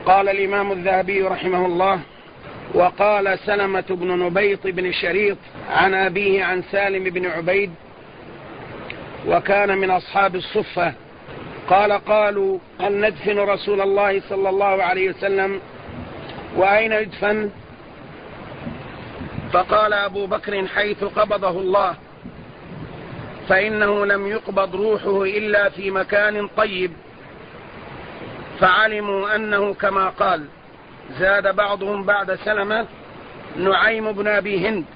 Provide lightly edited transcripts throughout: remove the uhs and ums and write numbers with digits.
قال الإمام الذهبي رحمه الله: وقال سلمة بن نبيط بن شريط عن أبيه عن سالم بن عبيد وكان من أصحاب الصفة قال: قالوا: هل ندفن رسول الله صلى الله عليه وسلم وأين يدفن؟ فقال أبو بكر: حيث قبضه الله، فإنه لم يقبض روحه إلا في مكان طيب. فعلموا أنه كما قال. زاد بعضهم بعد سلمة نعيم بن أبي هند.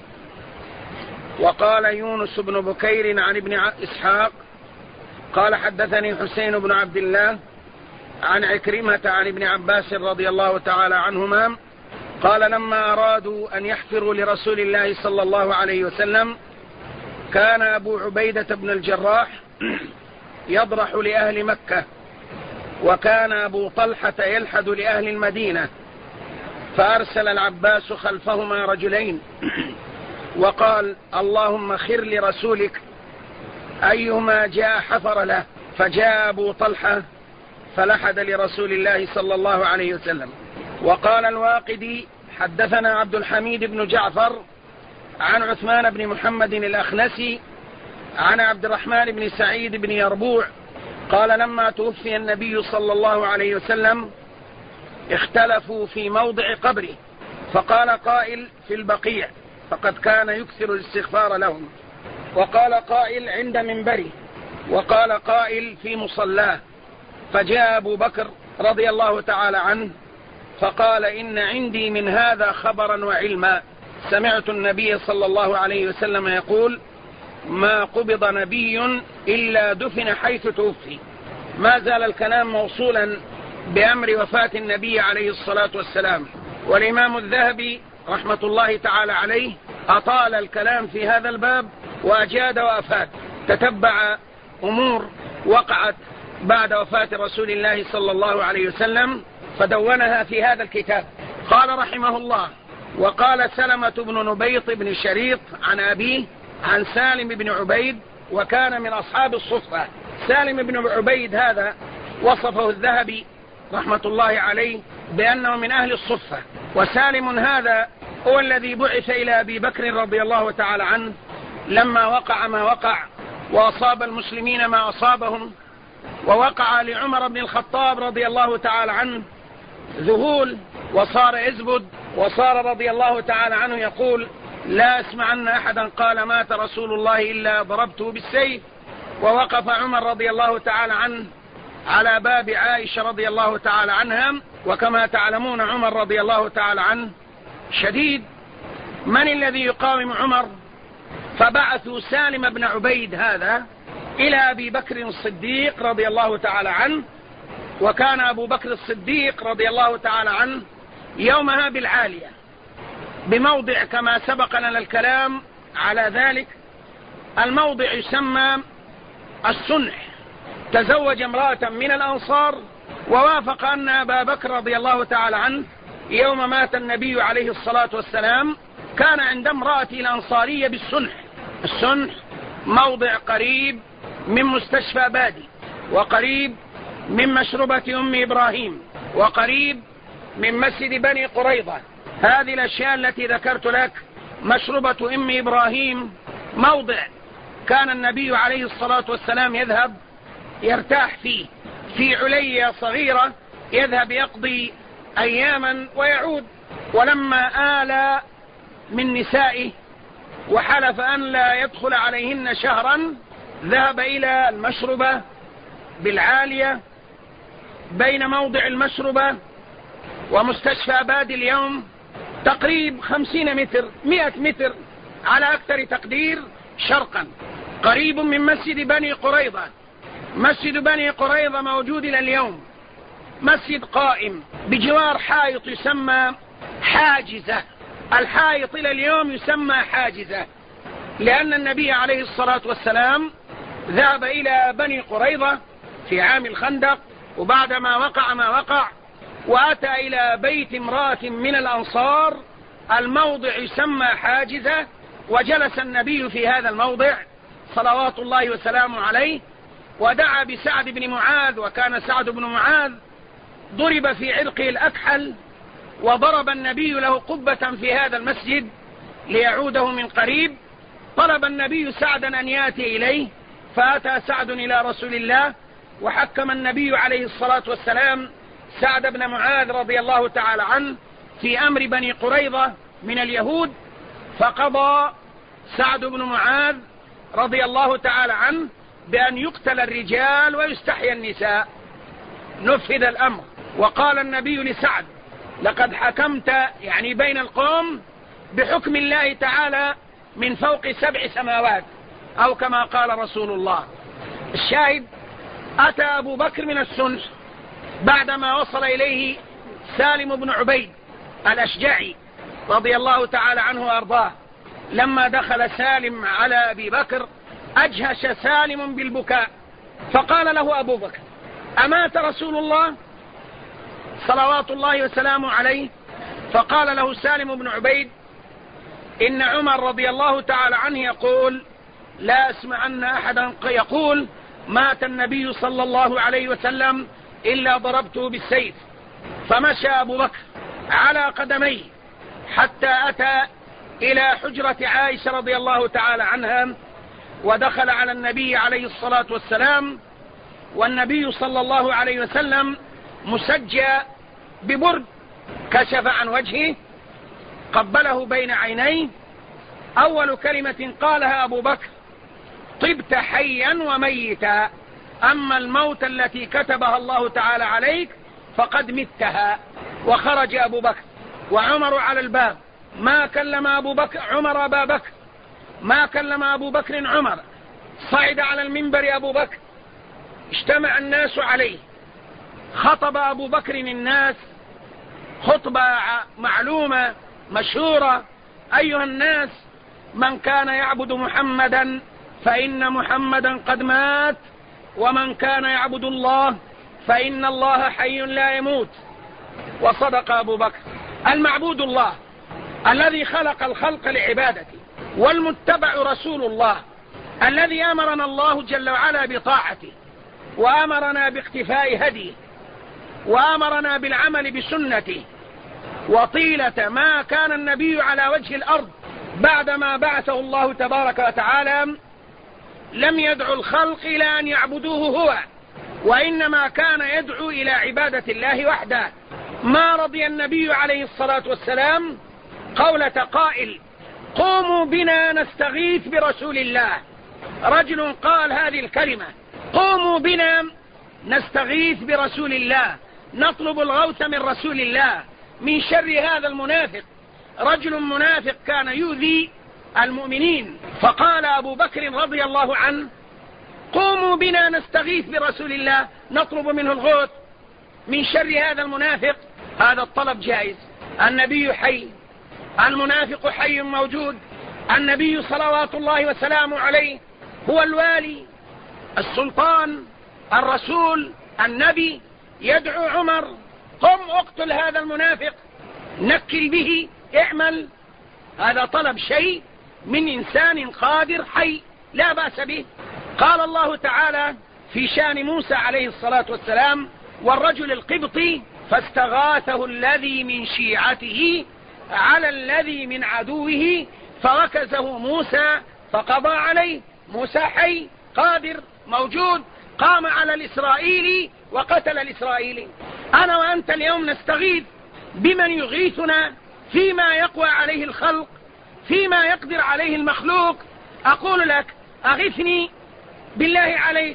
وقال يونس بن بكير عن ابن إسحاق قال: حدثني حسين بن عبد الله عن عكرمة عن ابن عباس رضي الله تعالى عنهما قال: لما أرادوا أن يحفروا لرسول الله صلى الله عليه وسلم كان أبو عبيدة بن الجراح يضرح لأهل مكة، وكان أبو طلحة يلحد لأهل المدينة، فأرسل العباس خلفهما رجلين وقال: اللهم خر لرسولك أيهما جاء حفر له. فجاء أبو طلحة فلحد لرسول الله صلى الله عليه وسلم. وقال الواقدي: حدثنا عبد الحميد بن جعفر عن عثمان بن محمد الأخنسي عن عبد الرحمن بن سعيد بن يربوع قال: لما توفي النبي صلى الله عليه وسلم اختلفوا في موضع قبره، فقال قائل: في البقيع، فقد كان يكثر الاستغفار لهم. وقال قائل: عند منبره. وقال قائل: في مصلاه. فجاء أبو بكر رضي الله تعالى عنه فقال: إن عندي من هذا خبرا وعلما. سمعت النبي صلى الله عليه وسلم يقول: ما قبض نبي إلا دفن حيث توفي. ما زال الكلام موصولا بأمر وفاة النبي عليه الصلاة والسلام. والإمام الذهبي رحمة الله تعالى عليه أطال الكلام في هذا الباب وأجاد وأفاد، تتبع أمور وقعت بعد وفاة رسول الله صلى الله عليه وسلم فدونها في هذا الكتاب. قال رحمه الله: وقال سلمة بن نبيط بن شريط عن أبيه عن سالم بن عبيد وكان من أصحاب الصفة. سالم بن عبيد هذا وصفه الذهبي رحمة الله عليه بأنه من أهل الصفة. وسالم هذا هو الذي بعث إلى أبي بكر رضي الله تعالى عنه لما وقع ما وقع وأصاب المسلمين ما أصابهم، ووقع لعمر بن الخطاب رضي الله تعالى عنه ذهول وصار يزبد، وصار رضي الله تعالى عنه يقول: لا أسمع أن أحدا قال مات رسول الله إلا ضربته بالسيف. ووقف عمر رضي الله تعالى عنه على باب عائشة رضي الله تعالى عنها، وكما تعلمون عمر رضي الله تعالى عنه شديد. من الذي يقاوم عمر؟ فبعثوا سالم بن عبيد هذا إلى أبي بكر الصديق رضي الله تعالى عنه. وكان أبو بكر الصديق رضي الله تعالى عنه يومها بالعالية بموضع كما سبق لنا الكلام على ذلك. الموضع يسمى السنح. تزوج امرأة من الأنصار، ووافق أن أبا بكر رضي الله تعالى عنه يوم مات النبي عليه الصلاة والسلام كان عند امرأة الأنصارية بالسنح. السنح موضع قريب من مستشفى بادي، وقريب من مشربة أم إبراهيم، وقريب من مسجد بني قريظة. هذه الأشياء التي ذكرت لك. مشربة أم إبراهيم موضع كان النبي عليه الصلاة والسلام يذهب يرتاح فيه، في علية صغيرة يذهب يقضي أياما ويعود. ولما آل من نسائه وحلف أن لا يدخل عليهن شهرا ذهب إلى المشربة بالعالية بين موضع المشربة ومستشفى بادي اليوم تقريب 50 متر 100 متر على أكثر تقدير شرقا، قريب من مسجد بني قريظة. مسجد بني قريظة موجود إلى اليوم، مسجد قائم بجوار حائط يسمى حاجزة. الحائط إلى اليوم يسمى حاجزة لأن النبي عليه الصلاة والسلام ذهب إلى بني قريظة في عام الخندق، وبعدما وقع ما وقع وأتى إلى بيت امرأة من الأنصار. الموضع يسمى حاجزة، وجلس النبي في هذا الموضع صلوات الله وسلامه عليه، ودعا بسعد بن معاذ. وكان سعد بن معاذ ضرب في عرقه الأكحل، وضرب النبي له قبة في هذا المسجد ليعوده من قريب. طلب النبي سعدا أن يأتي إليه، فأتى سعد إلى رسول الله، وحكم النبي عليه الصلاة والسلام سعد بن معاذ رضي الله تعالى عنه في أمر بني قريظة من اليهود، فقضى سعد بن معاذ رضي الله تعالى عنه بأن يقتل الرجال ويستحيى النساء. نفذ الأمر، وقال النبي لسعد: لقد حكمت يعني بين القوم بحكم الله تعالى من فوق 7 سماوات، أو كما قال رسول الله. الشاهد: أتى أبو بكر من السنس بعدما وصل إليه سالم بن عبيد الأشجعي رضي الله تعالى عنه وأرضاه. لما دخل سالم على أبي بكر أجهش سالم بالبكاء، فقال له أبو بكر: أمات رسول الله صلوات الله وسلامه عليه؟ فقال له سالم بن عبيد: إن عمر رضي الله تعالى عنه يقول: لا أسمع أن أحدا يقول مات النبي صلى الله عليه وسلم إلا ضربته بالسيف. فمشى أبو بكر على قدميه حتى أتى إلى حجرة عائشة رضي الله تعالى عنها، ودخل على النبي عليه الصلاة والسلام، والنبي صلى الله عليه وسلم مسجى ببرد، كشف عن وجهه، قبله بين عينيه. أول كلمة قالها أبو بكر: طبت حيا وميتا، أما الموت التي كتبها الله تعالى عليك فقد متها. وخرج أبو بكر وعمر على الباب. ما كلم أبو بكر عمر أبا بكر، ما كلم أبو بكر عمر. صعد على المنبر أبو بكر، اجتمع الناس عليه، خطب أبو بكر الناس خطبة معلومة مشهورة: أيها الناس، من كان يعبد محمدا فإن محمدا قد مات، ومن كان يعبد الله فإن الله حي لا يموت. وصدق أبو بكر. المعبود الله الذي خلق الخلق لعبادته، والمتبع رسول الله الذي أمرنا الله جل وعلا بطاعته، وأمرنا باقتفاء هديه، وأمرنا بالعمل بسنته. وطيلة ما كان النبي على وجه الأرض بعدما بعثه الله تبارك وتعالى لم يدعو الخلق إلى أن يعبدوه هو، وإنما كان يدعو إلى عبادة الله وحده. ما رضي النبي عليه الصلاة والسلام قولة قائل: قوموا بنا نستغيث برسول الله. رجل قال هذه الكلمة: قوموا بنا نستغيث برسول الله، نطلب الغوث من رسول الله من شر هذا المنافق. رجل منافق كان يؤذي المؤمنين، فقال أبو بكر رضي الله عنه: قوموا بنا نستغيث برسول الله، نطلب منه الغوث من شر هذا المنافق. هذا الطلب جائز. النبي حي، المنافق حي موجود. النبي صلوات الله وسلامه عليه هو الوالي، السلطان، الرسول، النبي. يدعو عمر: قم اقتل هذا المنافق، نكل به، اعمل. هذا طلب شيء من إنسان قادر حي، لا بأس به. قال الله تعالى في شان موسى عليه الصلاة والسلام والرجل القبطي: فاستغاثه الذي من شيعته على الذي من عدوه فركزه موسى فقضى عليه. موسى حي قادر موجود، قام على الإسرائيلي وقتل الإسرائيلي. أنا وأنت اليوم نستغيث بمن يغيثنا فيما يقوى عليه الخلق، فيما يقدر عليه المخلوق. أقول لك: أغثني بالله عليك،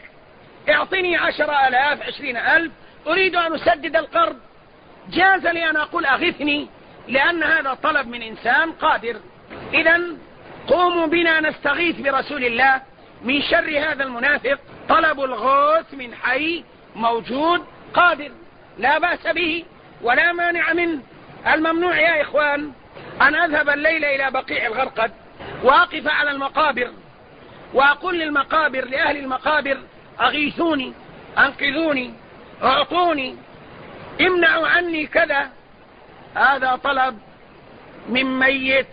اعطني 10,000 20,000، أريد أن أسدد القرض. جاز لي أن أقول أغثني، لأن هذا طلب من إنسان قادر. إذن قوموا بنا نستغيث برسول الله من شر هذا المنافق. طلب الغوث من حي موجود قادر، لا بأس به ولا مانع منه. الممنوع يا إخوان أن أذهب الليلة إلى بقيع الغرقد وأقف على المقابر وأقول للمقابر، لأهل المقابر: أغيثوني، أنقذوني، أعطوني، امنعوا عني كذا. هذا طلب من ميت،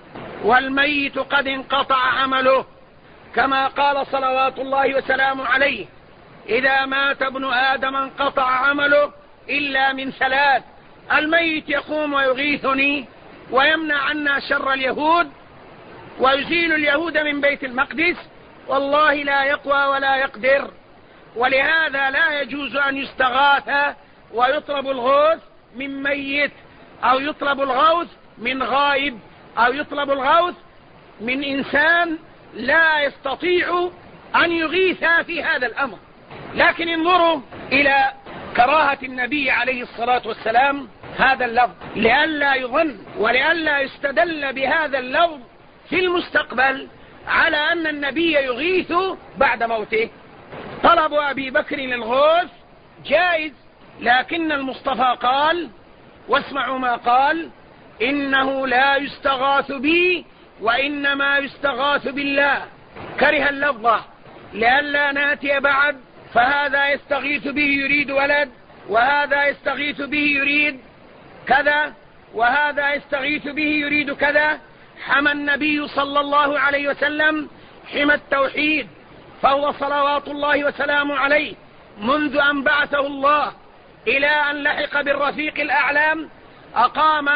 والميت قد انقطع عمله، كما قال صلوات الله وسلامه عليه: إذا مات ابن آدم انقطع عمله إلا من ثلاث: الميت يقوم ويغيثني ويمنع عنا شر اليهود ويزيل اليهود من بيت المقدس، والله لا يقوى ولا يقدر. ولهذا لا يجوز أن يستغاث ويطلب الغوث من ميت، أو يطلب الغوث من غائب، أو يطلب الغوث من إنسان لا يستطيع أن يغيث في هذا الأمر. لكن انظروا إلى كراهة النبي عليه الصلاة والسلام هذا اللفظ، لئلا يظن ولئلا يستدل بهذا اللفظ في المستقبل على أن النبي يغيث بعد موته. طلب أبي بكر الغوث جائز، لكن المصطفى قال، واسمعوا ما قال: إنه لا يستغاث بي وإنما يستغاث بالله. كره اللفظ لئلا ناتي بعد فهذا يستغيث به يريد ولد، وهذا يستغيث به يريد كذا، وهذا يستغيث به يريد كذا. حمى النبي صلى الله عليه وسلم حمى التوحيد، فهو صلوات الله وسلامه عليه منذ أن بعثه الله إلى أن لحق بالرفيق الأعلام أقام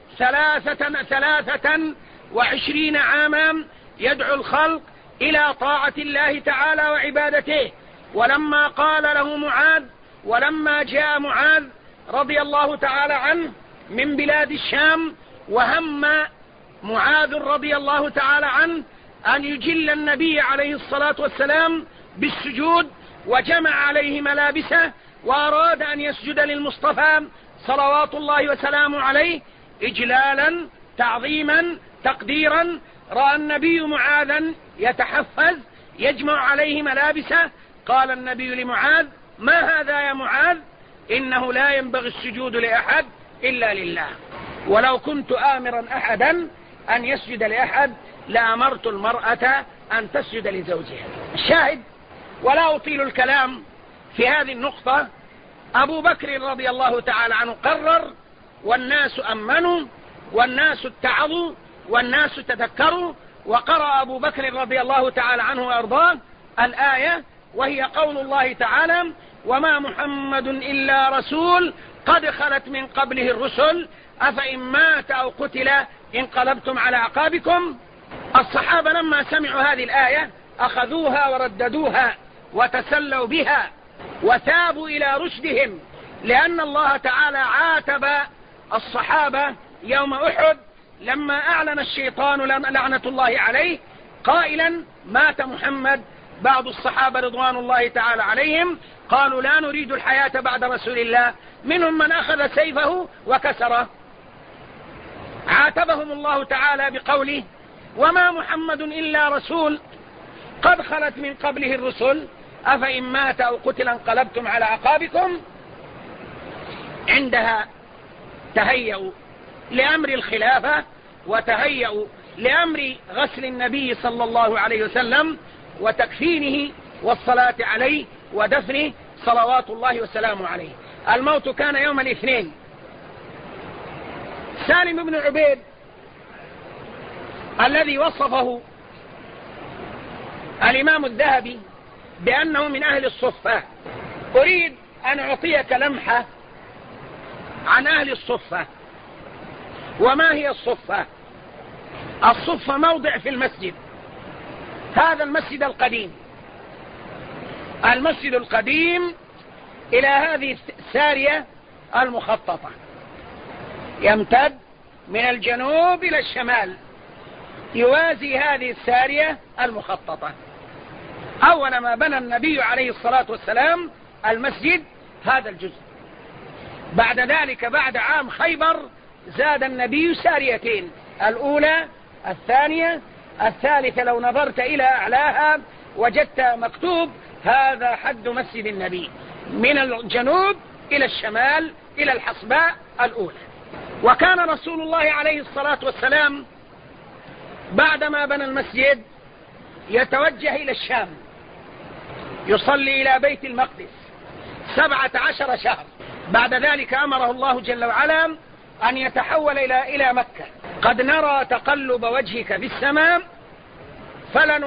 23 عاما يدعو الخلق إلى طاعة الله تعالى وعبادته. ولما قال له معاذ، ولما جاء معاذ رضي الله تعالى عنه من بلاد الشام، وهم معاذ رضي الله تعالى عنه أن يجل النبي عليه الصلاة والسلام بالسجود، وجمع عليه ملابسه وأراد أن يسجد للمصطفى صلوات الله وسلامه عليه إجلالا تعظيما تقديرا. رأى النبي معاذا يتحفز يجمع عليه ملابسه، قال النبي لمعاذ: ما هذا يا معاذ؟ إنه لا ينبغي السجود لأحد إلا لله، ولو كنت آمرا أحدا أن يسجد لأحد لأمرت المرأة أن تسجد لزوجها. الشاهد، ولا أطيل الكلام في هذه النقطة، أبو بكر رضي الله تعالى عنه قرر، والناس أمنوا والناس اتعظوا والناس تذكروا، وقرأ أبو بكر رضي الله تعالى عنه وأرضاه الآية، وهي قول الله تعالى: وما محمد إلا رسول قد خلت من قبله الرسل أفإن مات أو قتل انقلبتم على أعقابكم. الصحابة لما سمعوا هذه الآية أخذوها ورددوها وتسلوا بها وتابوا إلى رشدهم، لأن الله تعالى عاتب الصحابة يوم أحد لما أعلن الشيطان لعنة الله عليه قائلا: مات محمد. بعض الصحابة رضوان الله تعالى عليهم قالوا: لا نريد الحياة بعد رسول الله، منهم من أخذ سيفه وكسره. عاتبهم الله تعالى بقوله: وما محمد إلا رسول قد خلت من قبله الرسل أفإن مات أو قتل انقلبتم على أعقابكم. عندها تهيأوا لأمر الخلافة، وتهيأوا لأمر غسل النبي صلى الله عليه وسلم وتكفينه والصلاة عليه ودفنه صلوات الله وسلامه عليه. الموت كان يوم الاثنين. سالم بن عبيد الذي وصفه الإمام الذهبي بأنه من أهل الصفة، أريد أن أعطيك لمحة عن أهل الصفة. وما هي الصفة؟ الصفة موضع في المسجد، هذا المسجد القديم، المسجد القديم إلى هذه السارية المخططة، يمتد من الجنوب إلى الشمال، يوازي هذه السارية المخططة. أول ما بنى النبي عليه الصلاة والسلام المسجد هذا الجزء. بعد ذلك بعد عام خيبر زاد النبي ساريتين، الأولى الثانية الثالثة. لو نظرت إلى أعلاها وجدت مكتوب: هذا حد مسجد النبي من الجنوب إلى الشمال إلى الحصباء الأولى. وكان رسول الله عليه الصلاة والسلام بعدما بنى المسجد يتوجه إلى الشام، يصلي إلى بيت المقدس 17 شهر. بعد ذلك أمره الله جل وعلا أن يتحول إلى مكة. قد نرى تقلب وجهك في السماء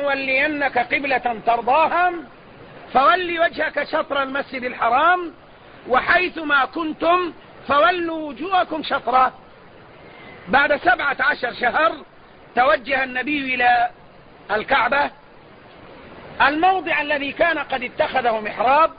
فلنولينك قبلة ترضاها فولي وجهك شطر المسجد الحرام وحيثما كنتم فولوا وجوهكم شطرة. بعد 17 شهر توجه النبي إلى الكعبة، الموضع الذي كان قد اتخذه محراب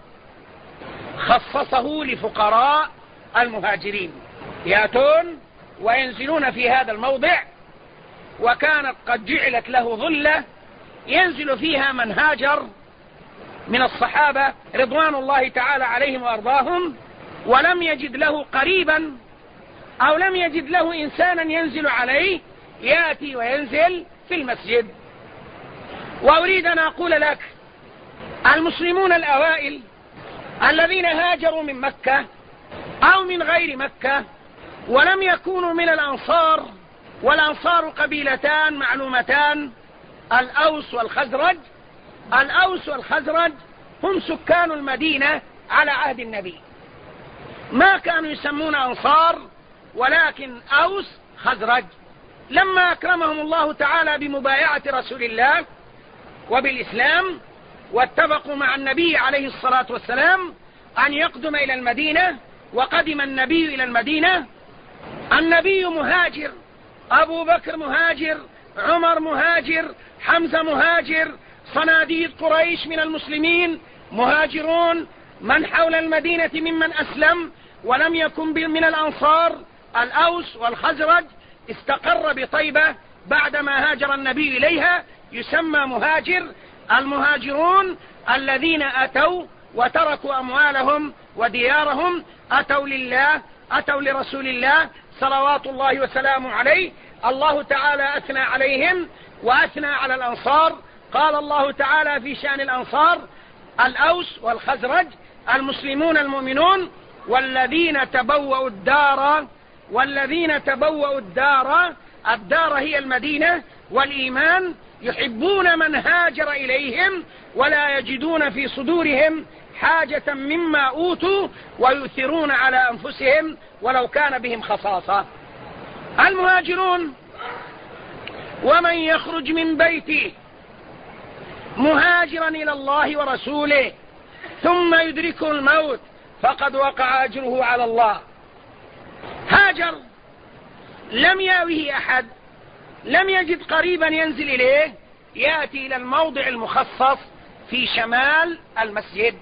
خصصه لفقراء المهاجرين يأتون وينزلون في هذا الموضع، وكانت قد جعلت له ظلة ينزل فيها من هاجر من الصحابة رضوان الله تعالى عليهم وأرضاهم، ولم يجد له قريبا أو لم يجد له إنسانا ينزل عليه، يأتي وينزل في المسجد. وأريد أن أقول لك المسلمون الأوائل الذين هاجروا من مكة أو من غير مكة ولم يكونوا من الأنصار، والأنصار قبيلتان معلومتان، الأوس والخزرج. الأوس والخزرج هم سكان المدينة على عهد النبي، ما كانوا يسمون أنصار ولكن أوس خزرج. لما أكرمهم الله تعالى بمبايعة رسول الله وبالإسلام واتفقوا مع النبي عليه الصلاة والسلام أن يقدم إلى المدينة، وقدم النبي إلى المدينة. النبي مهاجر، أبو بكر مهاجر، عمر مهاجر، حمزة مهاجر، صناديد قريش من المسلمين مهاجرون، من حول المدينة ممن أسلم ولم يكن من الأنصار الأوس والخزرج استقر بطيبة بعدما هاجر النبي إليها، يسمى مهاجر. المهاجرون الذين أتوا وتركوا أموالهم وديارهم، أتوا لله، أتوا لرسول الله صلوات الله وسلامه عليه. الله تعالى أثنى عليهم وأثنى على الأنصار. قال الله تعالى في شأن الأنصار: الأوس والخزرج المسلمون المؤمنون والذين تبوأوا الدار، الدار هي المدينة والإيمان، يحبون من هاجر إليهم ولا يجدون في صدورهم حاجة مما أوتوا ويؤثرون على أنفسهم ولو كان بهم خصاصة. المهاجرون: ومن يخرج من بيته مهاجرا إلى الله ورسوله ثم يدركه الموت فقد وقع أجره على الله. هاجر، لم يأوه أحد، لم يجد قريبا ينزل إليه، يأتي إلى الموضع المخصص في شمال المسجد،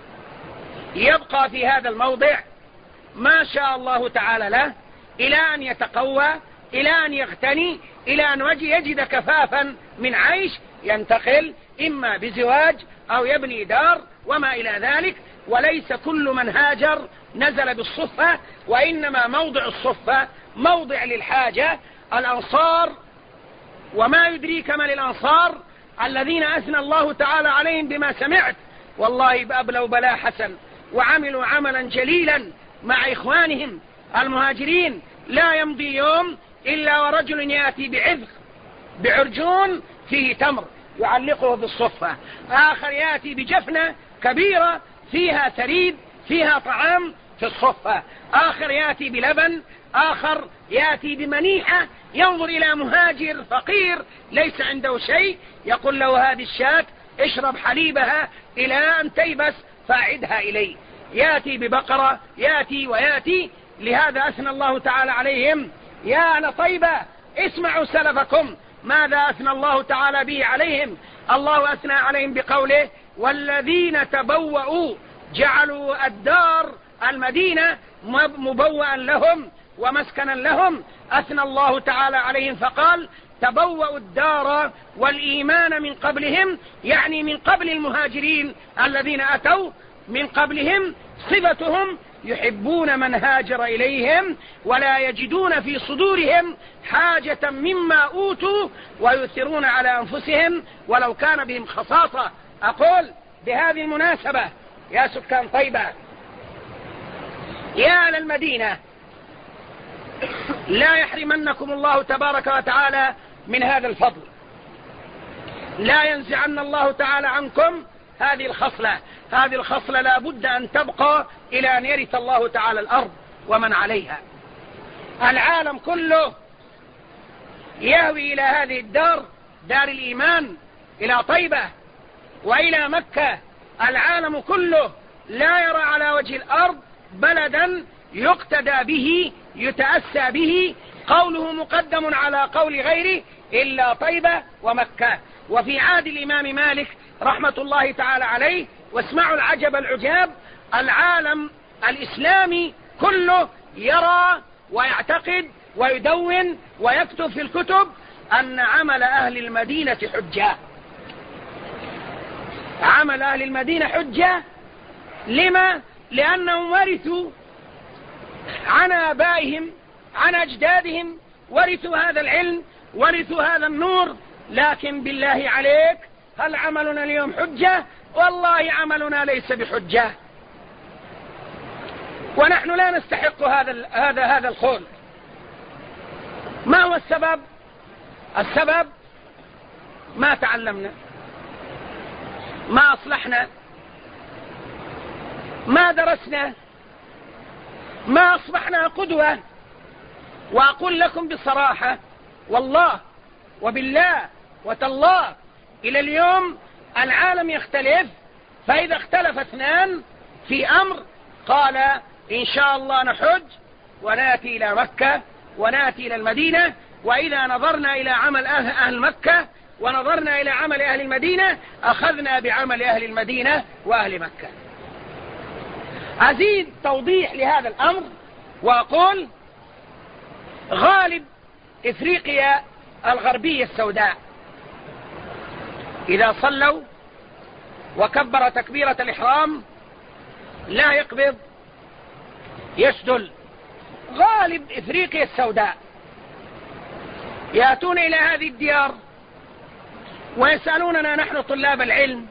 يبقى في هذا الموضع ما شاء الله تعالى له إلى أن يتقوى، إلى أن يغتني، إلى أن يجد كفافا من عيش، ينتقل إما بزواج أو يبني دار وما إلى ذلك. وليس كل من هاجر نزل بالصفة، وإنما موضع الصفة موضع للحاجة. الأنصار، وما يدريك من الأنصار الذين أثنى الله تعالى عليهم بما سمعت، والله بأبلوا بلا حسن وعملوا عملا جليلا مع إخوانهم المهاجرين. لا يمضي يوم إلا ورجل يأتي بعذق بعرجون فيه تمر يعلقه بالصفة، آخر يأتي بجفنة كبيرة فيها ثريد فيها طعام في الصفة، آخر يأتي بلبن، آخر يأتي بمنيحة. ينظر إلى مهاجر فقير ليس عنده شيء، يقول له: هذه الشاة اشرب حليبها إلى أن تيبس فأعدها إلي. يأتي ببقرة، يأتي ويأتي. لهذا أثنى الله تعالى عليهم: يا أهل طيبة اسمعوا سلفكم ماذا أثنى الله تعالى به عليهم. الله أثنى عليهم بقوله: والذين تبوأوا، جعلوا الدار المدينة مبوأ لهم ومسكنا لهم. أثنى الله تعالى عليهم فقال: تبوأوا الدار والإيمان من قبلهم، يعني من قبل المهاجرين الذين أتوا من قبلهم. صفتهم: يحبون من هاجر إليهم ولا يجدون في صدورهم حاجة مما أوتوا ويؤثرون على أنفسهم ولو كان بهم خصاصة. أقول بهذه المناسبة يا سكان طيبة، يا أهل المدينة، لا يحرمنكم الله تبارك وتعالى من هذا الفضل، لا ينزعن الله تعالى عنكم هذه الخصلة. هذه الخصلة لا بد أن تبقى إلى أن يرث الله تعالى الأرض ومن عليها. العالم كله يهوي إلى هذه الدار، دار الإيمان، إلى طيبة وإلى مكة. العالم كله لا يرى على وجه الأرض بلدا يقتدى به يتأسى به، قوله مقدم على قول غيره إلا طيبة ومكة. وفي عهد الإمام مالك رحمة الله تعالى عليه، واسمعوا العجب العجاب، العالم الإسلامي كله يرى ويعتقد ويدون ويكتب في الكتب أن عمل أهل المدينة حجة. عمل أهل المدينة حجة. لما؟ لأنهم ورثوا عن آبائهم عن أجدادهم، ورثوا هذا العلم، ورثوا هذا النور. لكن بالله عليك، هل عملنا اليوم حجة؟ والله عملنا ليس بحجة، ونحن لا نستحق هذا الخلق. ما هو السبب؟ السبب ما تعلمنا، ما أصلحنا، ما درسنا، ما أصبحنا قدوة. وأقول لكم بصراحة والله وبالله وتالله، إلى اليوم العالم يختلف، فإذا اختلف اثنان في أمر قال إن شاء الله نحج ونأتي إلى مكة ونأتي إلى المدينة، وإذا نظرنا إلى عمل أهل مكة ونظرنا إلى عمل أهل المدينة أخذنا بعمل أهل المدينة وأهل مكة. أزيد توضيح لهذا الأمر وأقول غالب إفريقيا الغربية السوداء إذا صلوا وكبر تكبيرة الإحرام لا يقبض، يسدل. غالب إفريقيا السوداء يأتون إلى هذه الديار ويسألوننا نحن طلاب العلم،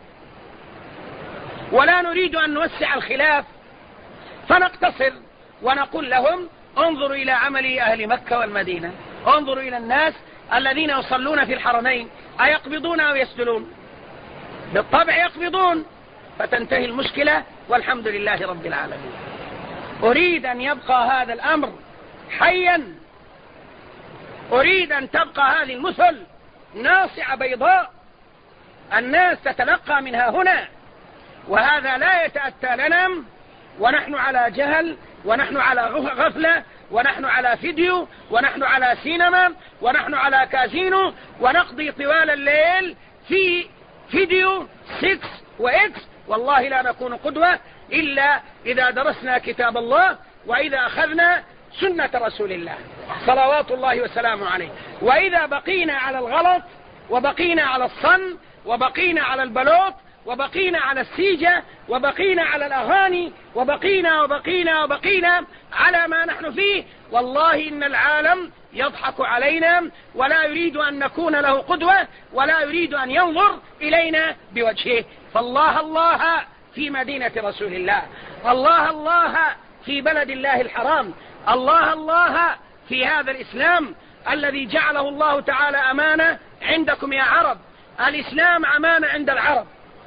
ولا نريد أن نوسع الخلاف، فنقتصر ونقول لهم انظروا إلى عمل أهل مكة والمدينة، انظروا إلى الناس الذين يصلون في الحرمين أيقبضون أو يسدلون؟ بالطبع يقبضون، فتنتهي المشكلة والحمد لله رب العالمين. أريد أن يبقى هذا الأمر حيا، أريد أن تبقى هذه المثل ناصعة بيضاء الناس تتلقى منها هنا، وهذا لا يتأتى لنا ونحن على جهل، ونحن على غفلة، ونحن على فيديو، ونحن على سينما، ونحن على كازينو، ونقضي طوال الليل في فيديو 6 وإكس. والله لا نكون قدوة إلا إذا درسنا كتاب الله، وإذا أخذنا سنة رسول الله صلوات الله وسلامه عليه. وإذا بقينا على الغلط، وبقينا على الصن، وبقينا على البلوط، وبقينا على السيجة، وبقينا على الأغاني، وبقينا على ما نحن فيه، والله إن العالم يضحك علينا ولا يريد أن نكون له قدوة، ولا يريد أن ينظر إلينا بوجهه. فالله الله في مدينة رسول الله، الله الله في بلد الله الحرام، الله الله في هذا الإسلام الذي جعله الله تعالى أمانة عندكم يا عرب. الإسلام أمانة عند العرب،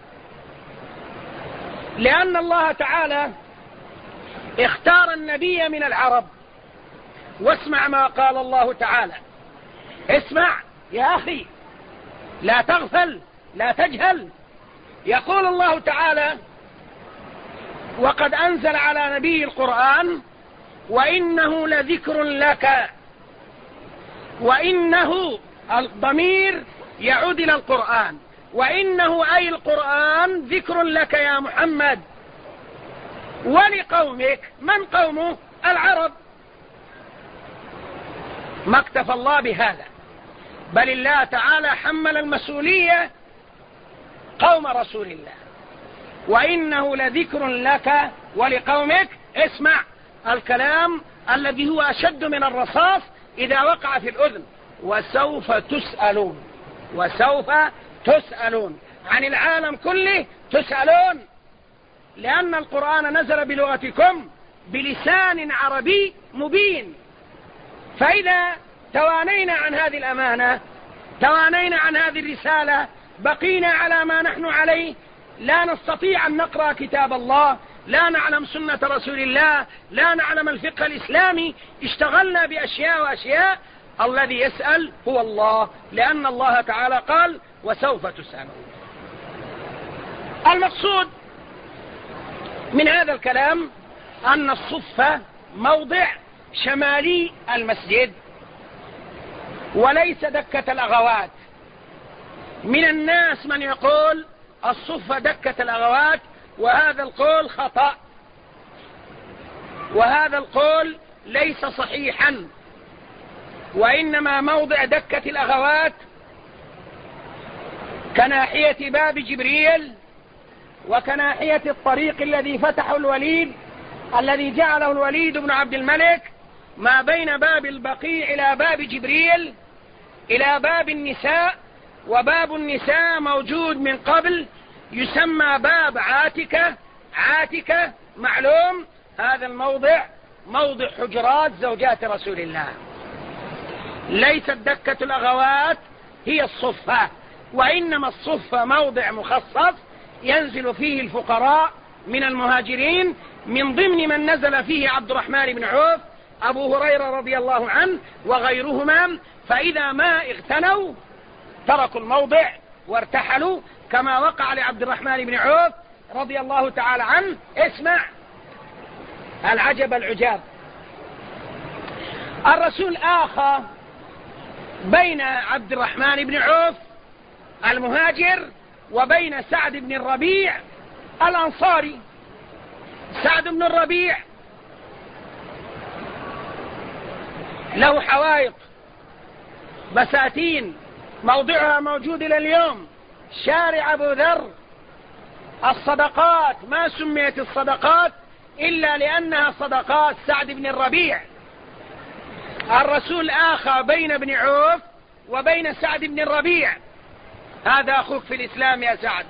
لأن الله تعالى اختار النبي من العرب. واسمع ما قال الله تعالى، اسمع يا أخي، لا تغفل، لا تجهل. يقول الله تعالى وقد أنزل على نبي القرآن وإنه لذكر لك، وإنه الضمير يعود إلى القرآن، وإنه أي القرآن ذكر لك يا محمد ولقومك. من قومه؟ العرب. ما اكتفى الله بهذا، بل الله تعالى حمل المسؤولية قوم رسول الله. وإنه لذكر لك ولقومك. اسمع الكلام الذي هو أشد من الرصاص إذا وقع في الأذن. وسوف تسألون، وسوف تسألون عن العالم كله، تسألون، لأن القرآن نزل بلغتكم بلسان عربي مبين. فإذا توانينا عن هذه الأمانة، توانينا عن هذه الرسالة، بقينا على ما نحن عليه، لا نستطيع أن نقرأ كتاب الله، لا نعلم سنة رسول الله، لا نعلم الفقه الإسلامي، اشتغلنا بأشياء وأشياء. الذي يسأل هو الله، لأن الله تعالى قال وسوف تسألون. المقصود من هذا الكلام أن الصفة موضع شمالي المسجد وليس دكة الأغوات. من الناس من يقول الصفة دكة الأغوات، وهذا القول خطأ، وهذا القول ليس صحيحا، وإنما موضع دكة الأغوات كناحية باب جبريل وكناحية الطريق الذي فتحه الوليد، الذي جعله الوليد بن عبد الملك ما بين باب البقيع إلى باب جبريل إلى باب النساء. وباب النساء موجود من قبل يسمى باب عاتكة. عاتكة معلوم هذا الموضع موضع حجرات زوجات رسول الله. ليست دكة الأغوات هي الصفة، وإنما الصفة موضع مخصص ينزل فيه الفقراء من المهاجرين، من ضمن من نزل فيه عبد الرحمن بن عوف، أبو هريرة رضي الله عنه وغيرهما. فإذا ما اغتنوا تركوا الموضع وارتحلوا، كما وقع لعبد الرحمن بن عوف رضي الله تعالى عنه. اسمع العجب العجاب. الرسول آخى بين عبد الرحمن بن عوف المهاجر وبين سعد بن الربيع الأنصاري. سعد بن الربيع له حوائط بساتين موضعها موجود إلى اليوم، شارع أبو ذر. الصدقات ما سميت الصدقات إلا لأنها صدقات سعد بن الربيع. الرسول آخى بين ابن عوف وبين سعد بن الربيع. هذا أخوك في الإسلام يا سعد.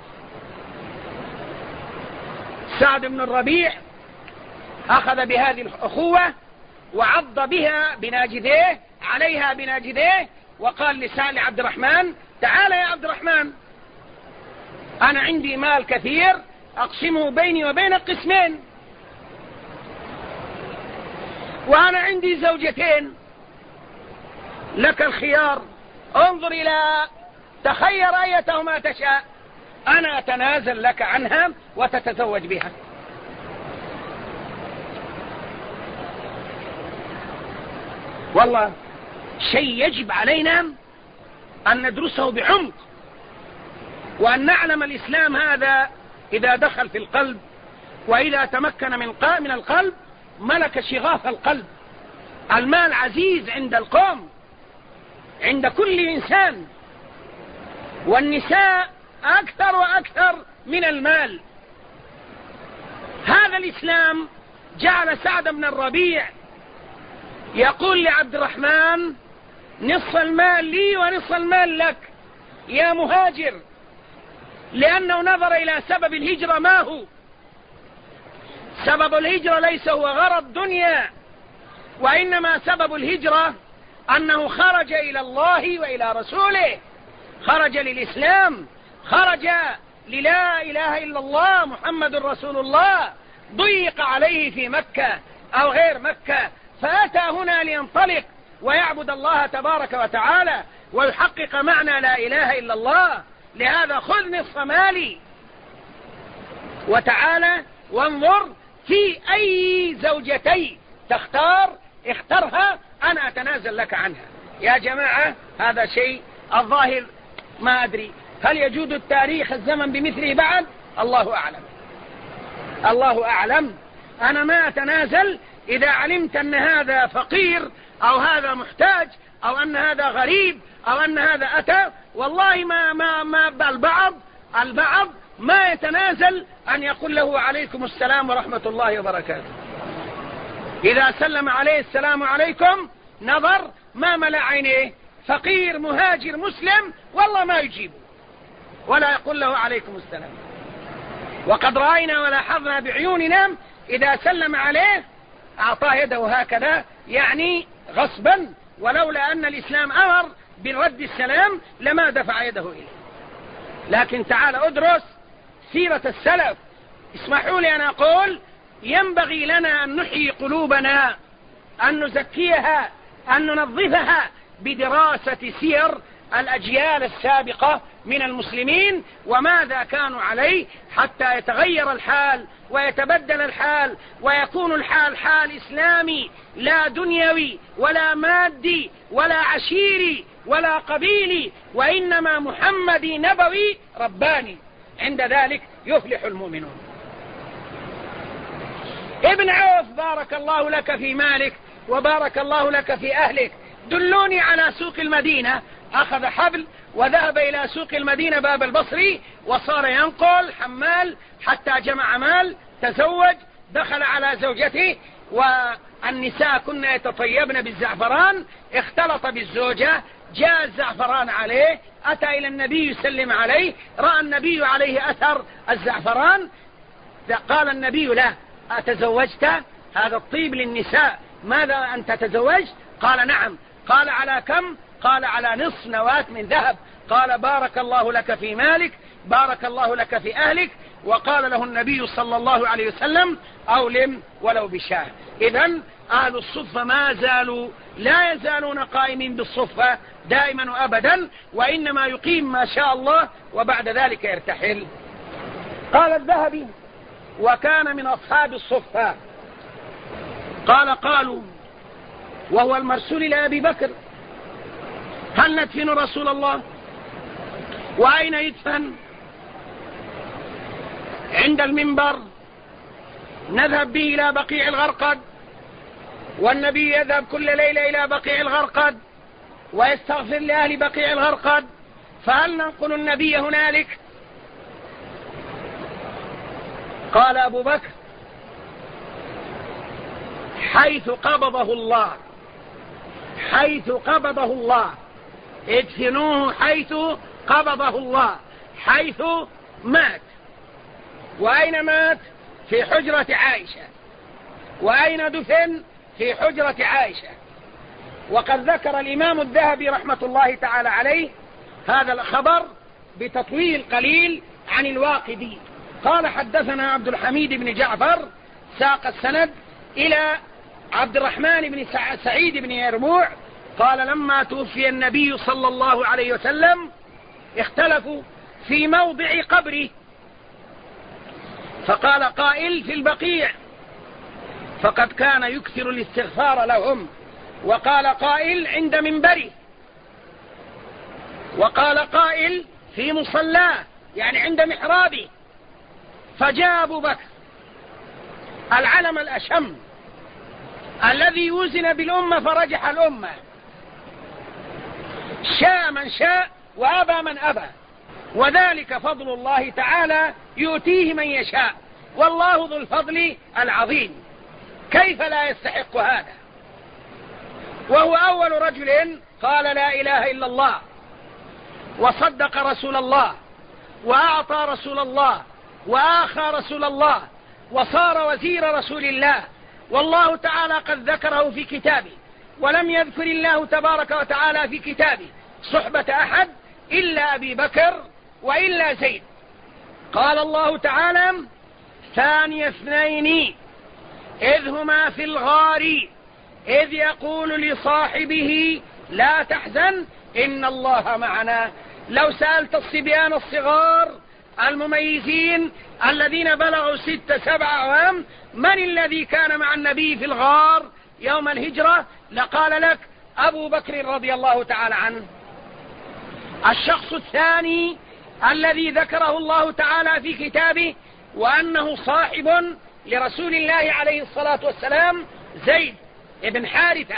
سعد بن الربيع أخذ بهذه الأخوة وعض بها بناجذيه عليها بناجذيه، وقال لسان عبد الرحمن: تعال يا عبد الرحمن، أنا عندي مال كثير أقسمه بيني وبينك قسمين، وأنا عندي زوجتين، لك الخيار، انظر إلى تخير أيتهما تشاء، أنا أتنازل لك عنها وتتزوج بها. والله شيء يجب علينا أن ندرسه بعمق، وأن نعلم الإسلام هذا إذا دخل في القلب وإذا تمكن من القلب ملك شغاف القلب. المال عزيز عند القوم، عند كل إنسان، والنساء أكثر وأكثر من المال. هذا الإسلام جعل سعد بن الربيع يقول لعبد الرحمن: نصف المال لي ونصف المال لك يا مهاجر، لأنه نظر إلى سبب الهجرة. ما هو سبب الهجرة؟ ليس هو غرض دنيا، وإنما سبب الهجرة أنه خرج إلى الله وإلى رسوله، خرج للإسلام، خرج للا إله إلا الله محمد رسول الله. ضيق عليه في مكة أو غير مكة، فأتى هنا لينطلق ويعبد الله تبارك وتعالى ويحقق معنى لا إله إلا الله. لهذا خذ نصف مالي وتعالى وانظر في أي زوجتي تختار، اخترها، أنا أتنازل لك عنها. يا جماعة هذا شيء الظاهر ما أدري هل يجود التاريخ الزمن بمثله بعد؟ الله أعلم، الله أعلم. أنا ما أتنازل إذا علمت أن هذا فقير أو هذا محتاج أو أن هذا غريب أو أن هذا أتى. والله ما البعض ما يتنازل أن يقول له: عليكم السلام ورحمة الله وبركاته. إذا سلم عليه السلام عليكم نظر ما ملأ عينيه، فقير مهاجر مسلم والله ما يجيبه ولا يقول له عليكم السلام. وقد رأينا ولاحظنا بعيوننا إذا سلم عليه أعطاه يده هكذا، يعني غصبا، ولولا أن الإسلام أمر بالرد السلام لما دفع يده إليه. لكن تعال أدرس سيرة السلف. اسمحوا لي أن أقول: ينبغي لنا أن نحيي قلوبنا، أن نزكيها، أن ننظفها بدراسة سير الأجيال السابقة من المسلمين وماذا كانوا عليه حتى يتغير الحال ويتبدل الحال ويكون الحال حال إسلامي لا دنيوي ولا مادي ولا عشيري ولا قبيلي، وإنما محمدي نبوي رباني. عند ذلك يفلح المؤمنون. ابن عوف بارك الله لك في مالك وبارك الله لك في أهلك، دلوني على سوق المدينة. أخذ حبل وذهب إلى سوق المدينة باب البصري وصار ينقل حمال حتى جمع مال، تزوج، دخل على زوجته، والنساء كن يتطيبن بالزعفران، اختلط بالزوجة، جاء الزعفران عليه، أتى إلى النبي يسلم عليه، رأى النبي عليه أثر الزعفران، قال النبي له أتزوجت؟ هذا الطيب للنساء، ماذا أنت تزوجت؟ قال نعم. قال على كم؟ قال على نصف نواة من ذهب. قال بارك الله لك في مالك، بارك الله لك في أهلك. وقال له النبي صلى الله عليه وسلم أولم ولو بشاه. إذن أهل الصفة ما زالوا لا يزالون قائمين بالصفة دائما وأبدا، وإنما يقيم ما شاء الله وبعد ذلك يرتحل. قال الذهبي وكان من أصحاب الصفة. قالوا وهو المرسول إلى أبي بكر هل ندفن رسول الله؟ وأين يدفن؟ عند المنبر، نذهب به إلى بقيع الغرقد، والنبي يذهب كل ليلة إلى بقيع الغرقد ويستغفر لأهل بقيع الغرقد، فهل ننقل النبي هنالك؟ قال أبو بكر حيث قبضه الله، حيث قبضه الله، ادفنوه حيث قبضه الله، حيث مات. وأين مات؟ في حجرة عائشة. وأين دفن؟ في حجرة عائشة. وقد ذكر الإمام الذهبي رحمة الله تعالى عليه هذا الخبر بتطويل قليل عن الواقدي. قال حدثنا عبد الحميد بن جعفر، ساق السند إلى عبد الرحمن بن سعيد بن يربوع قال لما توفي النبي صلى الله عليه وسلم اختلفوا في موضع قبره، فقال قائل في البقيع فقد كان يكثر الاستغفار لهم، وقال قائل عند منبره، وقال قائل في مصلاه يعني عند محرابه. فجاء أبو بكر العلم الأشم الذي وزن بالأمة فرجح الأمة، شاء من شاء وأبى من أبى، وذلك فضل الله تعالى يؤتيه من يشاء، والله ذو الفضل العظيم، كيف لا يستحق هذا؟ وهو أول رجل قال لا إله إلا الله وصدق رسول الله وأعطى رسول الله وآخى رسول الله وصار وزير رسول الله، والله تعالى قد ذكره في كتابه، ولم يذكر الله تبارك وتعالى في كتابه صحبة أحد إلا أبي بكر وإلا زيد. قال الله تعالى ثاني اثنين إذ هما في الغار إذ يقول لصاحبه لا تحزن إن الله معنا. لو سألت الصبيان الصغار المميزين الذين بلغوا 6-7 أعوام من الذي كان مع النبي في الغار يوم الهجرة لقال لك أبو بكر رضي الله تعالى عنه. الشخص الثاني الذي ذكره الله تعالى في كتابه وأنه صاحب لرسول الله عليه الصلاة والسلام زيد بن حارثة.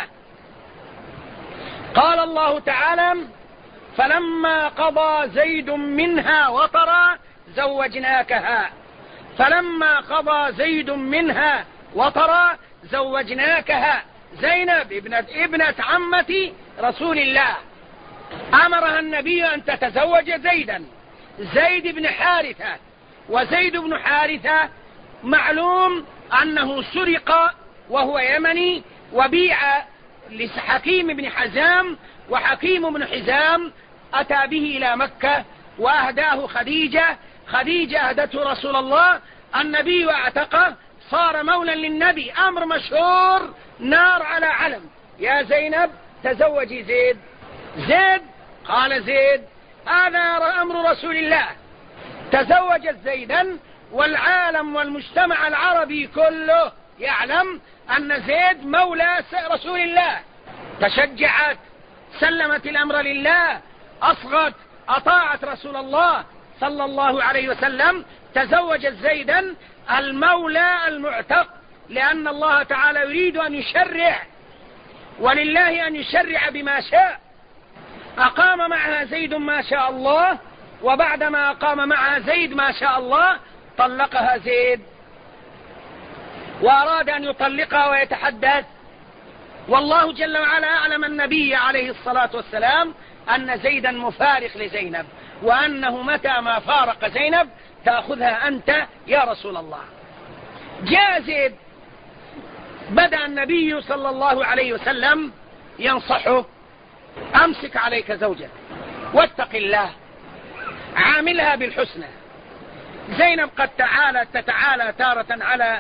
قال الله تعالى فلما قضى زيد منها وطرا زوجناكها، فلما قضى زيد منها وطرا زوجناكها. زينب ابنة عمة رسول الله أمرها النبي أن تتزوج زيدا، زيد بن حارثة. وزيد بن حارثة معلوم أنه سرق وهو يمني وبيع لحكيم بن حزام، وحكيم بن حزام أتى به إلى مكة وأهداه خديجة. خديجة أهدته رسول الله، النبي اعتقه صار مولا للنبي، أمر مشهور نار على علم. يا زينب تزوجي زيد. زيد قال زيد هذا أمر رسول الله، تزوجت زيدا، والعالم والمجتمع العربي كله يعلم أن زيد مولى رسول الله. تشجعت، سلمت الأمر لله، أصغت، أطاعت رسول الله صلى الله عليه وسلم، تزوجت زيدا المولى المعتق، لأن الله تعالى يريد أن يشرع، ولله أن يشرع بما شاء. أقام معها زيد ما شاء الله، وبعدما أقام معها زيد ما شاء الله طلقها زيد، وأراد أن يطلقها ويتحدث، والله جل وعلا أعلم النبي عليه الصلاة والسلام أن زيدا مفارق لزينب، وأنه متى ما فارق زينب تأخذها أنت يا رسول الله. جاء زيد، بدأ النبي صلى الله عليه وسلم ينصحه: أمسك عليك زوجك واتق الله، عاملها بالحسنى. زينب قد تتعالى تارة على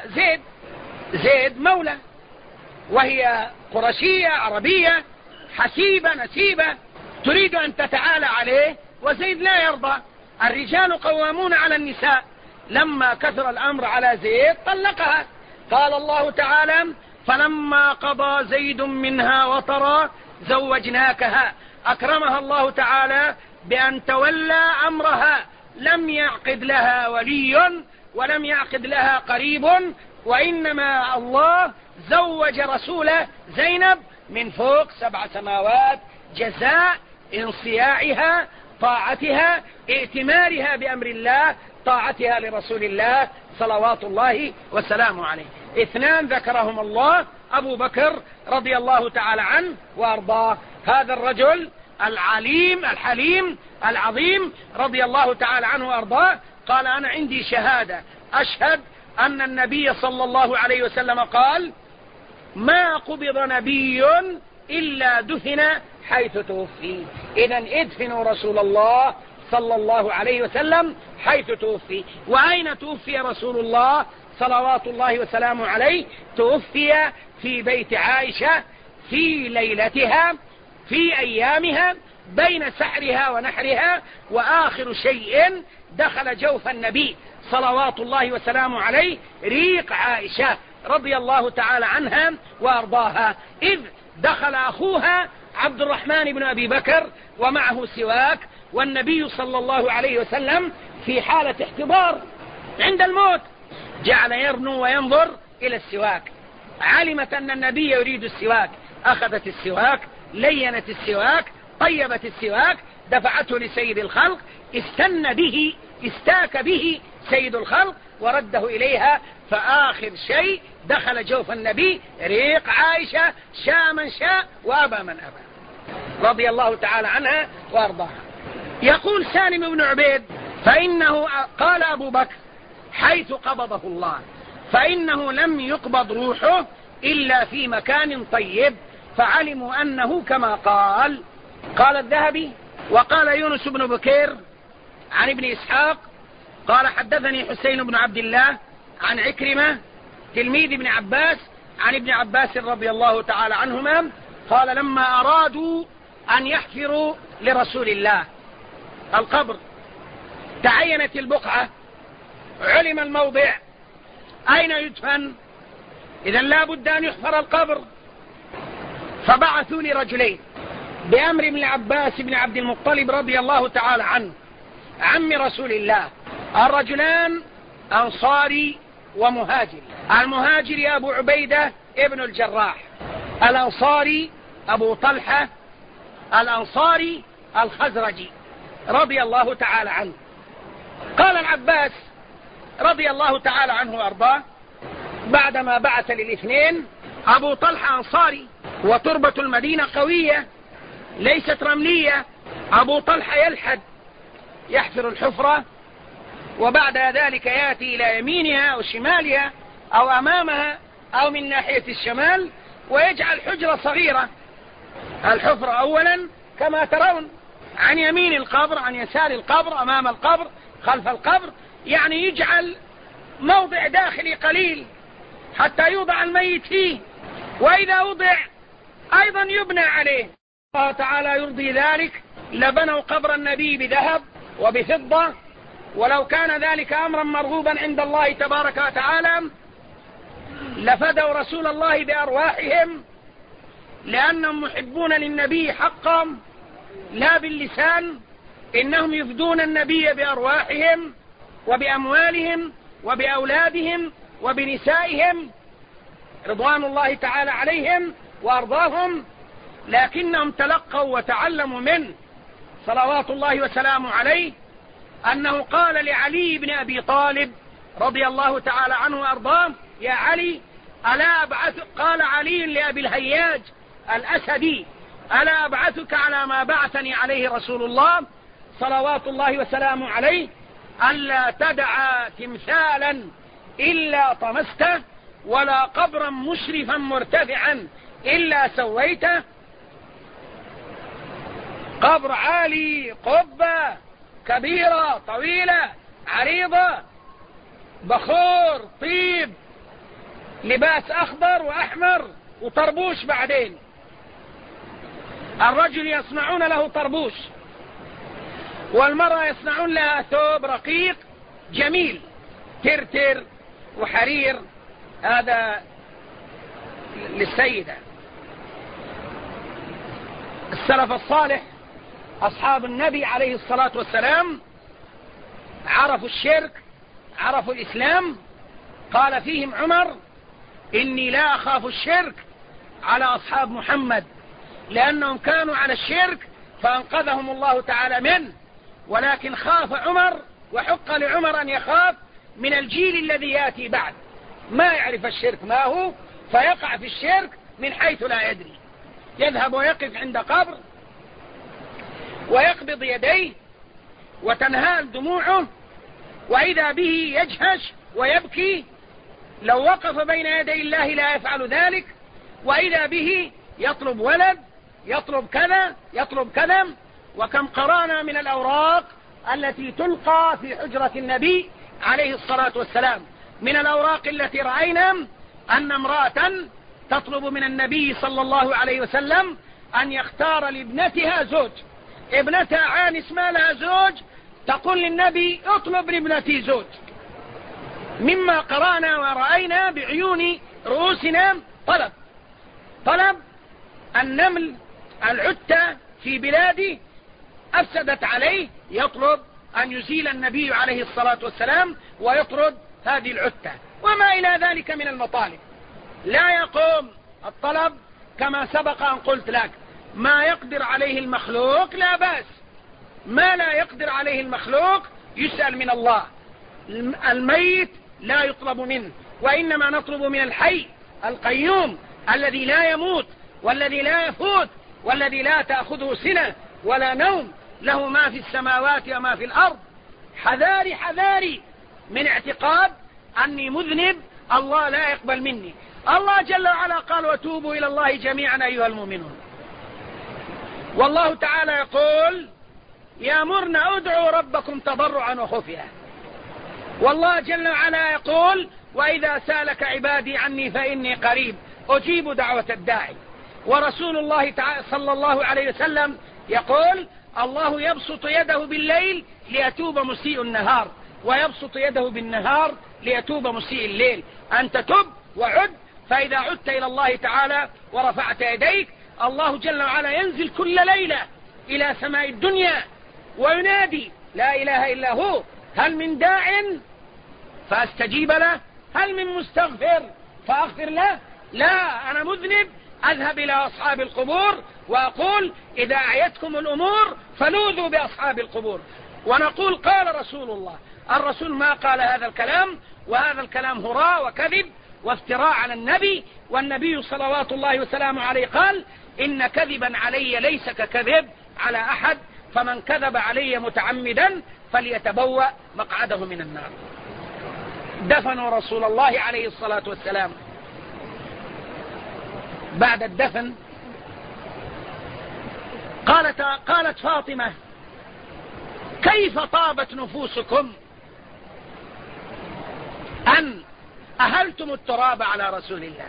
زيد مولى، وهي قرشية عربية حسيبة نسيبة، تريد أن تتعالى عليه، وزيد لا يرضى. الرجال قوامون على النساء. لما كثر الأمر على زيد طلقها. قال الله تعالى: فلما قضى زيد منها وطرا زوجناكها. أكرمها الله تعالى بأن تولى أمرها، لم يعقد لها ولي ولم يعقد لها قريب، وإنما الله زوج رسوله زينب من فوق 7 سماوات، جزاء انصياعها، طاعتها، ائتمارها بأمر الله، طاعتها لرسول الله صلوات الله وسلامه عليه. 2 ذكرهم الله: أبو بكر رضي الله تعالى عنه وأرضاه، هذا الرجل الحليم العظيم رضي الله تعالى عنه وأرضاه، قال: أنا عندي شهادة أشهد أن النبي صلى الله عليه وسلم قال: ما قبض نبي إلا دفن حيث توفي. إذن ادفنوا رسول الله صلى الله عليه وسلم حيث توفي. وأين توفي رسول الله صلوات الله وسلامه عليه؟ توفي في بيت عائشة في ليلتها، في أيامها، بين سحرها ونحرها، وآخر شيء دخل جوف النبي صلوات الله وسلامه عليه ريق عائشة رضي الله تعالى عنها وأرضاها، إذ دخل أخوها عبد الرحمن بن أبي بكر ومعه سواك، والنبي صلى الله عليه وسلم في حالة احتضار عند الموت، جعل يرنو وينظر إلى السواك. علمت أن النبي يريد السواك، أخذت السواك، لينت السواك، طيبت السواك، دفعته لسيد الخلق، استاك به سيد الخلق ورده إليها. فآخر شيء دخل جوف النبي ريق عائشة، شاء من شاء وأبى من أبى رضي الله تعالى عنها وأرضاها. يقول سالم بن عبيد: فإنه قال أبو بكر حيث قبضه الله، فإنه لم يقبض روحه إلا في مكان طيب، فعلموا أنه كما قال. قال الذهبي: وقال يونس بن بكير عن ابن إسحاق قال: حدثني حسين بن عبد الله عن عكرمة تلميذ ابن عباس عن ابن عباس رضي الله تعالى عنهما قال: لما أرادوا أن يحفروا لرسول الله القبر، تعينت البقعة، علم الموضع أين يدفن، إذا لا بد أن يحفر القبر، فبعثوا لرجلين بأمر ابن عباس بن عبد المطلب رضي الله تعالى عنه عم رسول الله. الرجلان أنصاري ومهاجر. المهاجر أبو عبيدة ابن الجراح، الأنصاري أبو طلحة، الأنصاري الخزرجي رضي الله تعالى عنه. قال العباس رضي الله تعالى عنه وأرضاه بعدما بعث للاثنين: أبو طلحة أنصاري، وتربة المدينة قوية ليست رملية. أبو طلحة يلحد، يحفر الحفرة، وبعد ذلك يأتي إلى يمينها أو شمالها أو أمامها أو من ناحية الشمال، ويجعل حجرة صغيرة. الحفرة أولا كما ترون، عن يمين القبر، عن يسار القبر، أمام القبر، خلف القبر، يعني يجعل موضع داخلي قليل حتى يوضع الميت فيه، وإذا وضع أيضا يبنى عليه. الله تعالى يرضي ذلك لبنوا قبر النبي بذهب وبفضة، ولو كان ذلك أمرا مرغوبا عند الله تبارك وتعالى لفدوا رسول الله بأرواحهم، لأنهم محبون للنبي حقا لا باللسان، إنهم يفدون النبي بأرواحهم وبأموالهم وبأولادهم وبنسائهم رضوان الله تعالى عليهم وأرضاهم، لكنهم تلقوا وتعلموا منه صلوات الله وسلامه عليه أنه قال لعلي بن أبي طالب رضي الله تعالى عنه وأرضاه: يا علي ألا أبعث، قال علي لأبي الهياج الأسدي: ألا أبعثك على ما بعثني عليه رسول الله صلوات الله وسلامه عليه، ألا تدع تمثالا إلا طمسته، ولا قبرا مشرفا مرتفعا إلا سويته. قبر عالي، قبة كبيرة طويلة عريضة، بخور، طيب، لباس أخضر وأحمر وطربوش، بعدين الرجل يصنعون له طربوش، والمرأة يصنعون لها ثوب رقيق جميل ترتر وحرير، هذا للسيدة. السلف الصالح أصحاب النبي عليه الصلاة والسلام عرفوا الشرك، عرفوا الإسلام. قال فيهم عمر: إني لا أخاف الشرك على أصحاب محمد، لأنهم كانوا على الشرك فأنقذهم الله تعالى منه، ولكن خاف عمر وحق لعمر أن يخاف من الجيل الذي يأتي بعد، ما يعرف الشرك ما هو، فيقع في الشرك من حيث لا يدري، يذهب ويقف عند قبر ويقبض يديه وتنهال دموعه، وإذا به يجهش ويبكي، لو وقف بين يدي الله لا يفعل ذلك، وإذا به يطلب ولد، يطلب كذا، يطلب كذا. وكم قرانا من الأوراق التي تلقى في حجرة النبي عليه الصلاة والسلام، من الأوراق التي رأينا أن امرأة تطلب من النبي صلى الله عليه وسلم أن يختار لابنتها زوج، ابنتها عانس ما لها زوج، تقول للنبي: اطلب لابنتي زوج. مما قرأنا ورأينا بعيون رؤوسنا طلب النمل العتة في بلادي أفسدت عليه، يطلب أن يزيل النبي عليه الصلاة والسلام ويطرد هذه العتة، وما إلى ذلك من المطالب. لا يقوم الطلب كما سبق أن قلت لك، ما يقدر عليه المخلوق لا بأس، ما لا يقدر عليه المخلوق يسأل من الله. الميت لا يطلب منه، وإنما نطلب من الحي القيوم الذي لا يموت والذي لا يفوت والذي لا تأخذه سنة ولا نوم، له ما في السماوات وما في الأرض. حذاري حذاري من اعتقاد أني مذنب الله لا يقبل مني. الله جل وعلا قال: وتوبوا إلى الله جميعا أيها المؤمنون. والله تعالى يقول: يأمرنا ادعوا ربكم تضرعا وخفيا. والله جل وعلا يقول: وإذا سالك عبادي عني فإني قريب أجيب دعوة الداعي. ورسول الله تعالى صلى الله عليه وسلم يقول: الله يبسط يده بالليل ليتوب مسيء النهار، ويبسط يده بالنهار ليتوب مسيء الليل. أنت تب وعد، فإذا عدت إلى الله تعالى ورفعت يديك، الله جل وعلا ينزل كل ليلة إلى سماء الدنيا وينادي: لا إله إلا هو، هل من داع فأستجيب له؟ هل من مستغفر فأغفر له؟ لا، أنا مذنب، أذهب إلى أصحاب القبور وأقول: إذا أعيتكم الأمور فلوذوا بأصحاب القبور. ونقول: قال رسول الله. الرسول ما قال هذا الكلام، وهذا الكلام هراء وكذب وافتراء على النبي. والنبي صلوات الله وسلامه عليه قال: إن كذبا علي ليس ككذب على أحد، فمن كذب علي متعمدا فليتبوأ مقعده من النار. دفنوا رسول الله عليه الصلاة والسلام. بعد الدفن قالت فاطمة: كيف طابت نفوسكم أن أهلتم التراب على رسول الله؟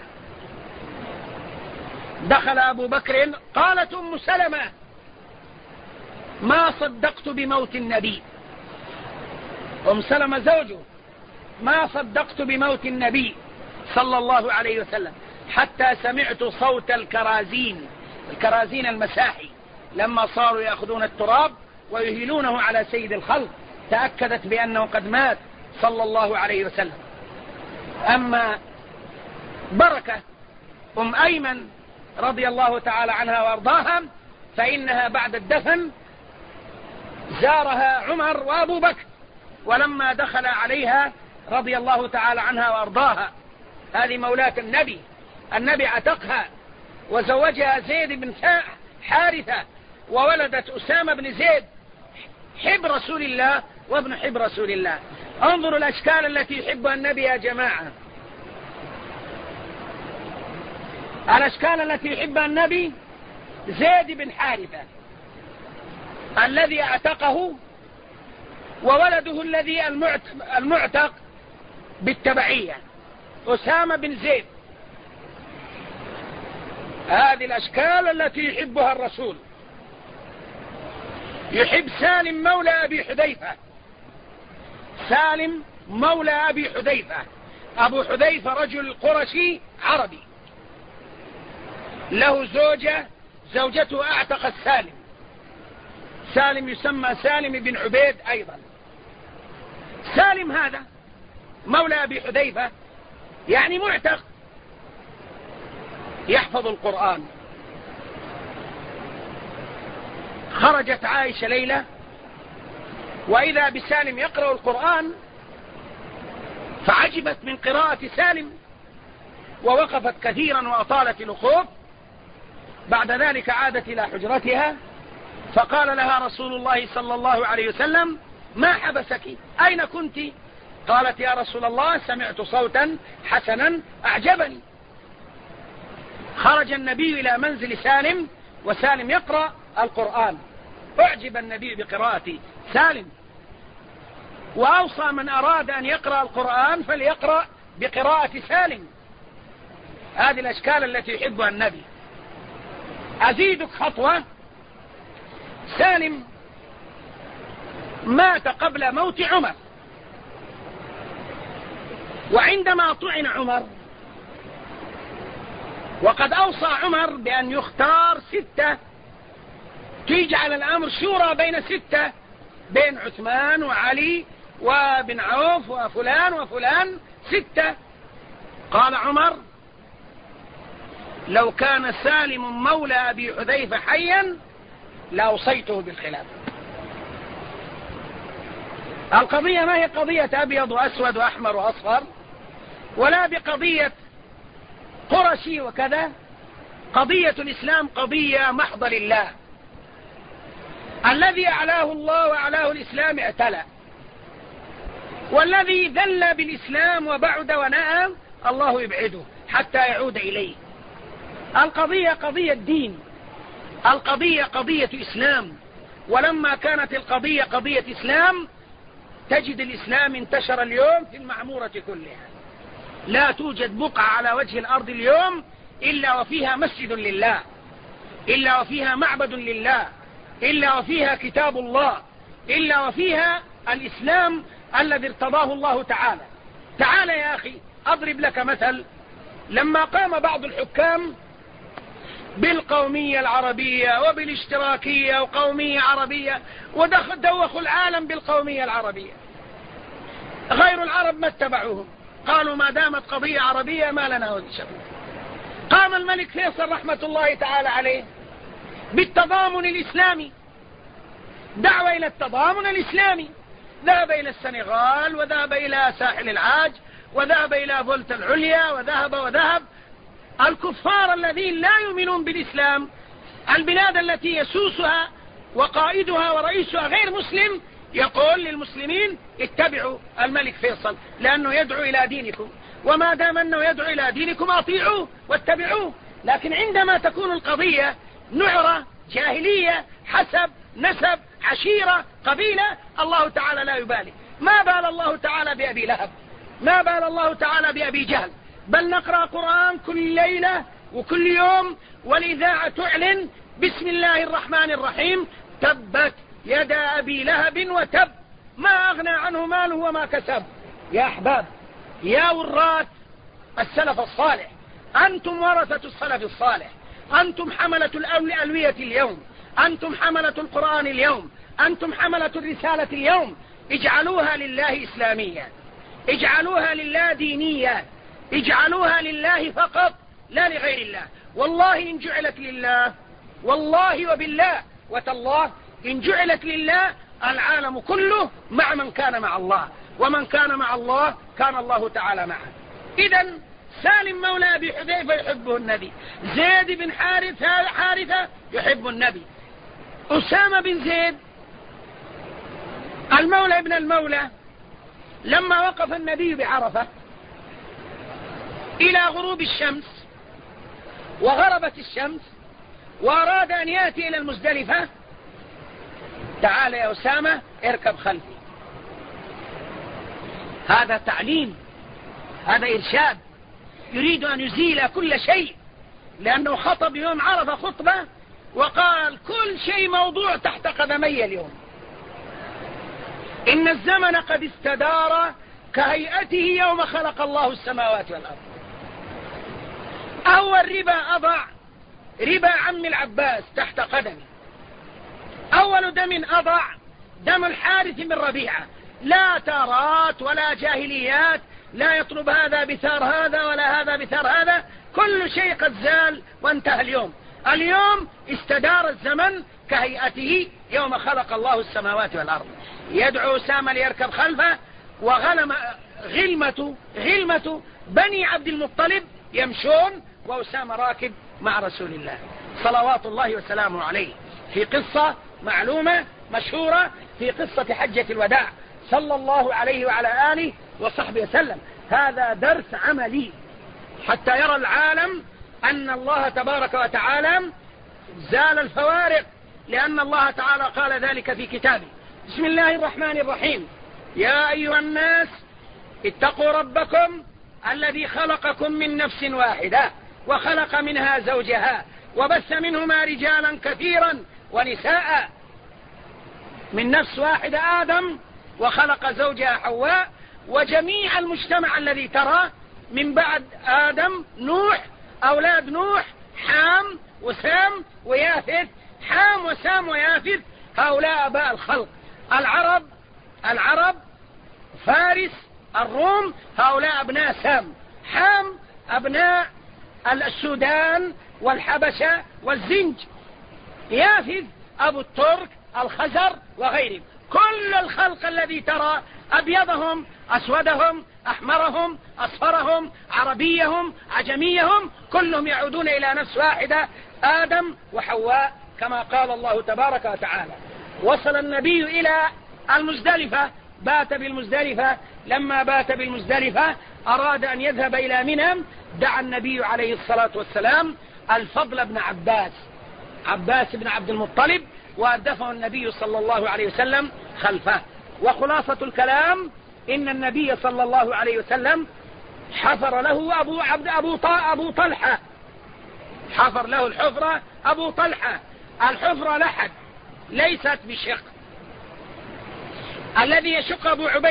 دخل أبو بكر، قالت أم سلمة: ما صدقت بموت النبي. أم سلمة زوجه: ما صدقت بموت النبي صلى الله عليه وسلم حتى سمعت صوت الكرازين المساحي لما صاروا يأخذون التراب ويهيلونه على سيد الخلق، تأكدت بأنه قد مات صلى الله عليه وسلم. أما بركة أم أيمن رضي الله تعالى عنها وأرضاها فإنها بعد الدفن زارها عمر وأبو بكر، ولما دخل عليها رضي الله تعالى عنها وأرضاها، هذه مولاة النبي عتقها وزوجها زيد بن حارثة، وولدت أسامة بن زيد حب رسول الله وابن حب رسول الله. انظروا الأشكال التي يحبها النبي يا جماعة، الأشكال التي يحبها النبي: زيد بن حارثة الذي اعتقه، وولده الذي المعتق بالتبعية أسامة بن زيد. هذه الأشكال التي يحبها الرسول. يحب سالم مولى أبي حذيفة، سالم مولى أبي حذيفة. أبو حذيفة رجل قرشي عربي، له زوجته اعتقت سالم يسمى سالم بن عبيد أيضا. سالم هذا مولى أبي حذيفة يعني معتق، يحفظ القرآن. خرجت عائشة ليلة وإذا بسالم يقرأ القرآن، فعجبت من قراءة سالم ووقفت كثيرا وأطالت الوقوف. بعد ذلك عادت إلى حجرتها فقال لها رسول الله صلى الله عليه وسلم: ما حبسك؟ أين كنت؟ قالت: يا رسول الله سمعت صوتا حسنا أعجبني. خرج النبي إلى منزل سالم وسالم يقرأ القرآن، أعجب النبي بقراءة سالم، وأوصى من أراد أن يقرأ القرآن فليقرأ بقراءة سالم. هذه الأشكال التي يحبها النبي. أزيدك خطوة: سالم مات قبل موت عمر، وعندما طعن عمر وقد أوصى عمر بأن يختار 6، تجعل الأمر شورى بين 6، بين عثمان وعلي وبن عوف وفلان وفلان 6. قال عمر: لو كان سالم مولى أبي حذيفة حيا لأوصيته بالخلافة. القضية ما هي قضية أبيض وأسود وأحمر وأصفر، ولا بقضية قرشي وكذا. قضية الإسلام قضية محضة لله. الذي أعلاه الله وأعلاه الإسلام اعتلى، والذي ذل بالإسلام وبعد ونأى الله يبعده حتى يعود إليه. القضية قضية دين، القضية قضية إسلام. ولما كانت القضية قضية إسلام تجد الإسلام انتشر اليوم في المعمورة كلها. لا توجد بقعة على وجه الأرض اليوم إلا وفيها مسجد لله، إلا وفيها معبد لله، إلا وفيها كتاب الله، إلا وفيها الإسلام الذي ارتضاه الله تعالى. تعال يا أخي أضرب لك مثل. لما قام بعض الحكام بالقومية العربية وبالاشتراكية وقومية عربية ودوخوا العالم بالقومية العربية، غير العرب ما اتبعوهم، قالوا ما دامت قضية عربية ما لنا وجه شغل. قام الملك فيصل رحمة الله تعالى عليه بالتضامن الإسلامي، دعوة إلى التضامن الإسلامي. ذهب إلى السنغال وذهب إلى ساحل العاج وذهب إلى فولتا العليا وذهب. الكفار الذين لا يؤمنون بالإسلام، البلاد التي يسوسها وقائدها ورئيسها غير مسلم، يقول للمسلمين اتبعوا الملك فيصل لأنه يدعو إلى دينكم، وما دام أنه يدعو إلى دينكم أطيعوه واتبعوه. لكن عندما تكون القضية نعرة جاهلية حسب نسب عشيرة قبيلة، الله تعالى لا يبالي. ما بال الله تعالى بأبي لهب، ما بال الله تعالى بأبي جهل. بل نقرأ قرآن كل ليلة وكل يوم، والإذاعة تعلن بسم الله الرحمن الرحيم: تبت يد أبي لهب وتب ما أغنى عنه ماله وما كسب. يا أحباب، يا وراث السلف الصالح، أنتم ورثة السلف الصالح، أنتم حملة الألوية اليوم، أنتم حملة القرآن اليوم، أنتم حملة الرسالة اليوم. اجعلوها لله إسلامية، اجعلوها لله دينية، اجعلوها لله فقط لا لغير الله. والله إن جعلت لله، والله وبالله وتالله إن جعلت لله العالم كله مع من كان مع الله، ومن كان مع الله كان الله تعالى معه. إذن سالم مولى أبي حذيفة يحبه النبي، زيد بن حارثة يحب النبي، أسامة بن زيد المولى ابن المولى لما وقف النبي بعرفة إلى غروب الشمس وغربت الشمس وأراد أن يأتي إلى المزدلفة، تعال يا أسامة اركب خلفي. هذا تعليم، هذا إرشاد، يريد أن يزيل كل شيء، لأنه خطب يوم عرفة خطبة وقال كل شيء موضوع تحت قدمي اليوم. إن الزمن قد استدار كهيئته يوم خلق الله السماوات والأرض. أول ربا أضع ربا عم العباس تحت قدمي، أول دم أضع دم الحارث بن ربيعة، لا تارات ولا جاهليات، لا يطلب هذا بثار هذا ولا هذا بثار هذا، كل شيء قد زال وانتهى اليوم. اليوم استدار الزمن كهيئته يوم خلق الله السماوات والأرض. يدعو أسامة ليركب خلفه، وغلم غلمة بني عبد المطلب يمشون وأسامة راكب مع رسول الله صلوات الله وسلامه عليه، في قصة معلومة مشهورة، في قصة حجة الوداع صلى الله عليه وعلى آله وصحبه وسلم. هذا درس عملي حتى يرى العالم أن الله تبارك وتعالى زال الفوارق، لأن الله تعالى قال ذلك في كتابه. بسم الله الرحمن الرحيم. يا أيها الناس اتقوا ربكم الذي خلقكم من نفس واحدة وخلق منها زوجها وبث منهما رجالا كثيرا ونساء. من نفس واحدة آدم، وخلق زوجها حواء، وجميع المجتمع الذي ترى من بعد آدم نوح، أولاد نوح حام وسام ويافث، حام وسام ويافث، هؤلاء أباء الخلق. العرب فارس الروم، هؤلاء أبناء سام. حام أبناء السودان والحبشة والزنج. يافث أبو الترك الخزر وغيرهم. كل الخلق الذي ترى، أبيضهم أسودهم أحمرهم أصفرهم عربيهم عجميهم، كلهم يعودون إلى نفس واحدة، آدم وحواء، كما قال الله تبارك وتعالى. وصل النبي إلى المزدلفة، بات بالمزدلفة. لما بات بالمزدلفة أراد أن يذهب إلى منى، دعا النبي عليه الصلاة والسلام الفضل بن عباس بن عبد المطلب، وأردفه النبي صلى الله عليه وسلم خلفه. وخلاصة الكلام إن النبي صلى الله عليه وسلم حفر له أبو طلحة، حفر له الحفرة أبو طلحة. الحفرة لحد ليست بشق. الذي يشق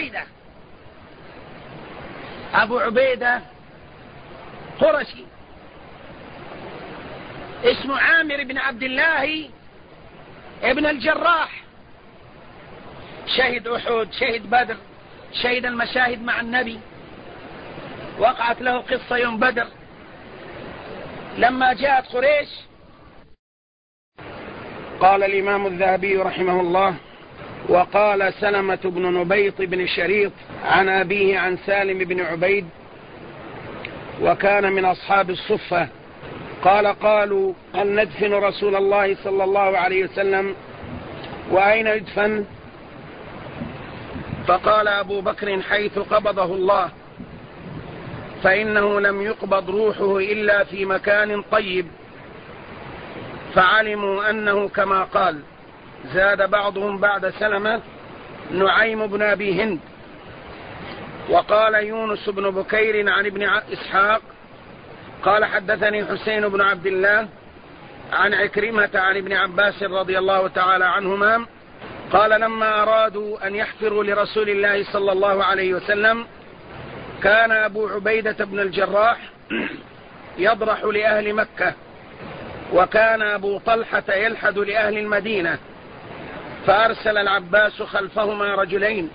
أبو عبيدة قرشي اسمه عامر بن عبد الله ابن الجراح، شهد أحد، شهد بدر، شهد المشاهد مع النبي. وقعت له قصة يوم بدر لما جاءت قريش. قال الإمام الذهبي رحمه الله: وقال سلمة بن نبيط بن شريط عن أبيه عن سالم بن عبيد، وكان من أصحاب الصفة، قالوا: هل ندفن رسول الله صلى الله عليه وسلم؟ وأين يدفن؟ فقال أبو بكر: حيث قبضه الله، فإنه لم يقبض روحه إلا في مكان طيب. فعلموا أنه كما قال. زاد بعضهم بعد سلمة نعيم بن أبي هند. وقال يونس بن بكير عن ابن إسحاق قال حدثني حسين بن عبد الله عن عكرمة عن ابن عباس رضي الله تعالى عنهما قال لما أرادوا أن يحفروا لرسول الله صلى الله عليه وسلم كان أبو عبيدة بن الجراح يضرح لأهل مكة، وكان أبو طلحة يلحد لأهل المدينة، فأرسل العباس خلفهما رجلين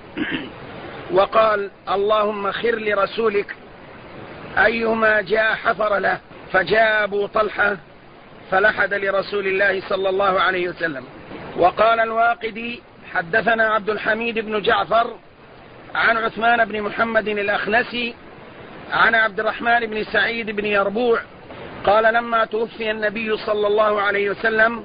وقال اللهم خر لرسولك أيهما جاء حفر له، فجاء أبو طلحة فلحد لرسول الله صلى الله عليه وسلم. وقال الواقدي حدثنا عبد الحميد بن جعفر عن عثمان بن محمد الأخنسي عن عبد الرحمن بن سعيد بن يربوع قال لما توفي النبي صلى الله عليه وسلم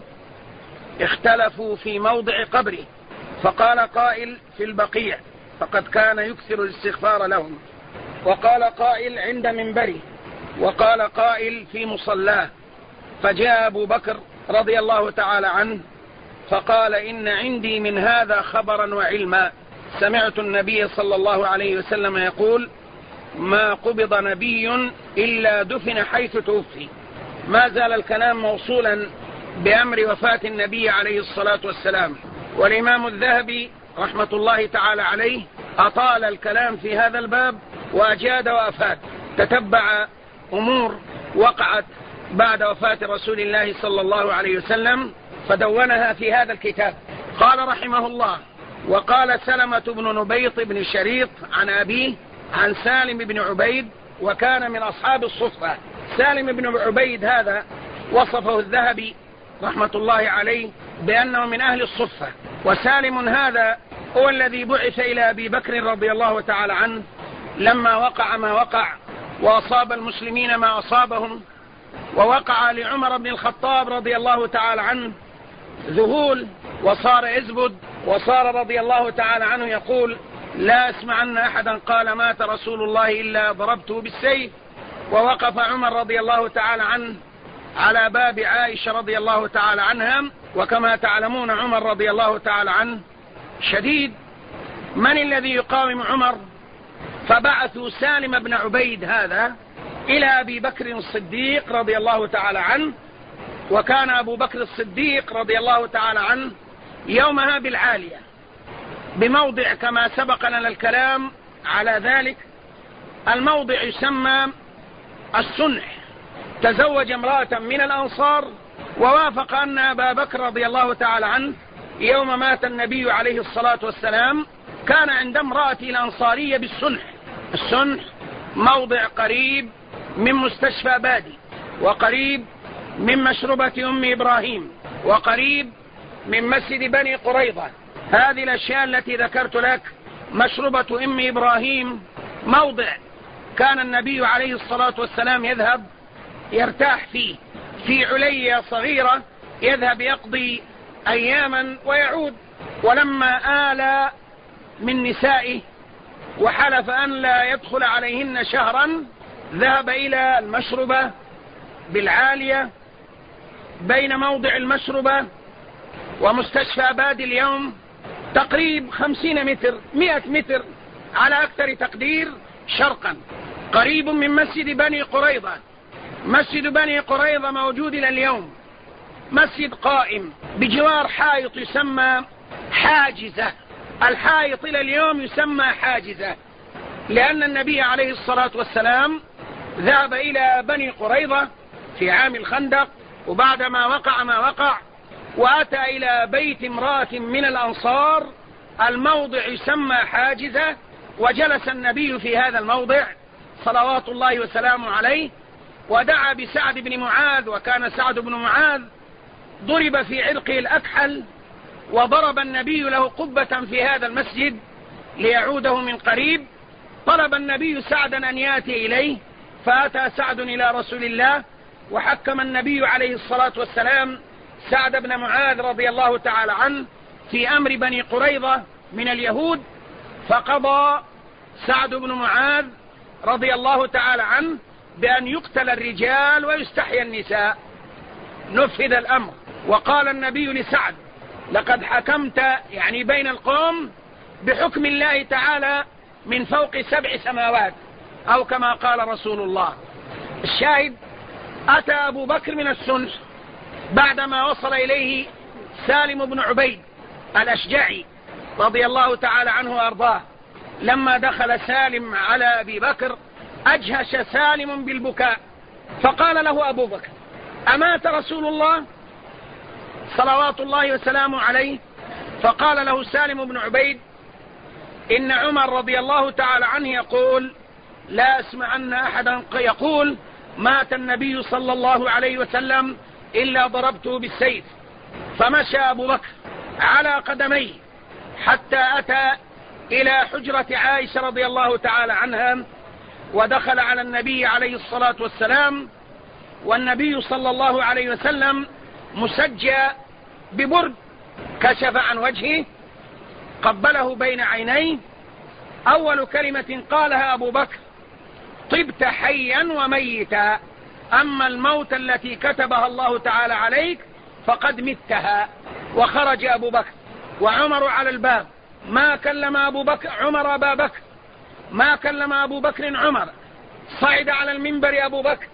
اختلفوا في موضع قبره، فقال قائل في البقيع فقد كان يكثر الاستغفار لهم، وقال قائل عند منبره، وقال قائل في مصلاه. فجاء أبو بكر رضي الله تعالى عنه فقال إن عندي من هذا خبرا وعلما، سمعت النبي صلى الله عليه وسلم يقول ما قبض نبي إلا دفن حيث توفي. ما زال الكلام موصولا بأمر وفاة النبي عليه الصلاة والسلام، والإمام الذهبي رحمة الله تعالى عليه أطال الكلام في هذا الباب وأجاد وأفاد، تتبع أمور وقعت بعد وفاة رسول الله صلى الله عليه وسلم فدونها في هذا الكتاب. قال رحمه الله وقال سلمة بن نبيط بن شريط عن أبيه عن سالم بن عبيد وكان من أصحاب الصفة. سالم بن عبيد هذا وصفه الذهبي رحمة الله عليه بأنه من أهل الصفة، وسالم هذا هو الذي بعث إلى أبي بكر رضي الله تعالى عنه لما وقع ما وقع وأصاب المسلمين ما أصابهم، ووقع لعمر بن الخطاب رضي الله تعالى عنه ذهول وصار يزبد، وصار رضي الله تعالى عنه يقول لا أسمع أن أحدا قال مات رسول الله إلا ضربته بالسيف. ووقف عمر رضي الله تعالى عنه على باب عائشة رضي الله تعالى عنها، وكما تعلمون عمر رضي الله تعالى عنه شديد. من الذي يقاوم عمر؟ فبعثوا سالم بن عبيد هذا إلى أبي بكر الصديق رضي الله تعالى عنه، وكان أبو بكر الصديق رضي الله تعالى عنه يومها بالعالية بموضع كما سبق لنا الكلام على ذلك. الموضع يسمى السنح. تزوج امرأة من الأنصار، ووافق أن أبا بكر رضي الله تعالى عنه يوم مات النبي عليه الصلاة والسلام كان عند امرأته الأنصارية بالسنح. السنح موضع قريب من مستشفى بادي، وقريب من مشربة أم إبراهيم، وقريب من مسجد بني قريظة. هذه الأشياء التي ذكرت لك، مشربة أم إبراهيم موضع كان النبي عليه الصلاة والسلام يذهب يرتاح فيه، في علية صغيرة يذهب يقضي أياما ويعود. ولما آل من نسائه وحلف أن لا يدخل عليهن شهرا ذهب إلى المشربة بالعالية بين موضع المشربة ومستشفى بادي اليوم تقريب 50 متر 100 متر على أكثر تقدير شرقا، قريب من مسجد بني قريظة. مسجد بني قريظة موجود إلى اليوم، مسجد قائم بجوار حائط يسمى حاجزة. الحائط إلى اليوم يسمى حاجزة لأن النبي عليه الصلاة والسلام ذهب إلى بني قريظة في عام الخندق، وبعدما وقع ما وقع وأتى إلى بيت امرأة من الأنصار، الموضع يسمى حاجزة، وجلس النبي في هذا الموضع صلوات الله وسلامه عليه، ودعا بسعد بن معاذ. وكان سعد بن معاذ ضرب في عرقه الأكحل، وضرب النبي له قبة في هذا المسجد ليعوده من قريب. طلب النبي سعدا أن يأتي إليه، فأتى سعد إلى رسول الله، وحكم النبي عليه الصلاة والسلام سعد بن معاذ رضي الله تعالى عنه في أمر بني قريظة من اليهود، فقضى سعد بن معاذ رضي الله تعالى عنه بأن يقتل الرجال ويستحيى النساء. نفذ الأمر، وقال النبي لسعد لقد حكمت يعني بين القوم بحكم الله تعالى من فوق 7 سماوات، أو كما قال رسول الله. الشاهد أتى أبو بكر من السنح بعدما وصل إليه سالم بن عبيد الأشجعي رضي الله تعالى عنه وأرضاه لما دخل سالم على أبي بكر أجهش سالم بالبكاء، فقال له أبو بكر: أمات رسول الله صلوات الله وسلامه عليه؟ فقال له سالم بن عبيد: إن عمر رضي الله تعالى عنه يقول: لا أسمع أن أحدا يقول مات النبي صلى الله عليه وسلم إلا ضربته بالسيف. فمشى أبو بكر على قدميه حتى أتى إلى حجرة عائشة رضي الله تعالى عنها، ودخل على النبي عليه الصلاة والسلام، والنبي صلى الله عليه وسلم مسجى ببرد، كشف عن وجهه، قبله بين عينيه. أول كلمة قالها أبو بكر: طبت حيا وميتا، أما الموت التي كتبها الله تعالى عليك فقد متها. وخرج أبو بكر وعمر على الباب. ما كلم أبو بكر عمر أبا بكر، ما كلم أبو بكر عمر. صعد على المنبر أبو بكر،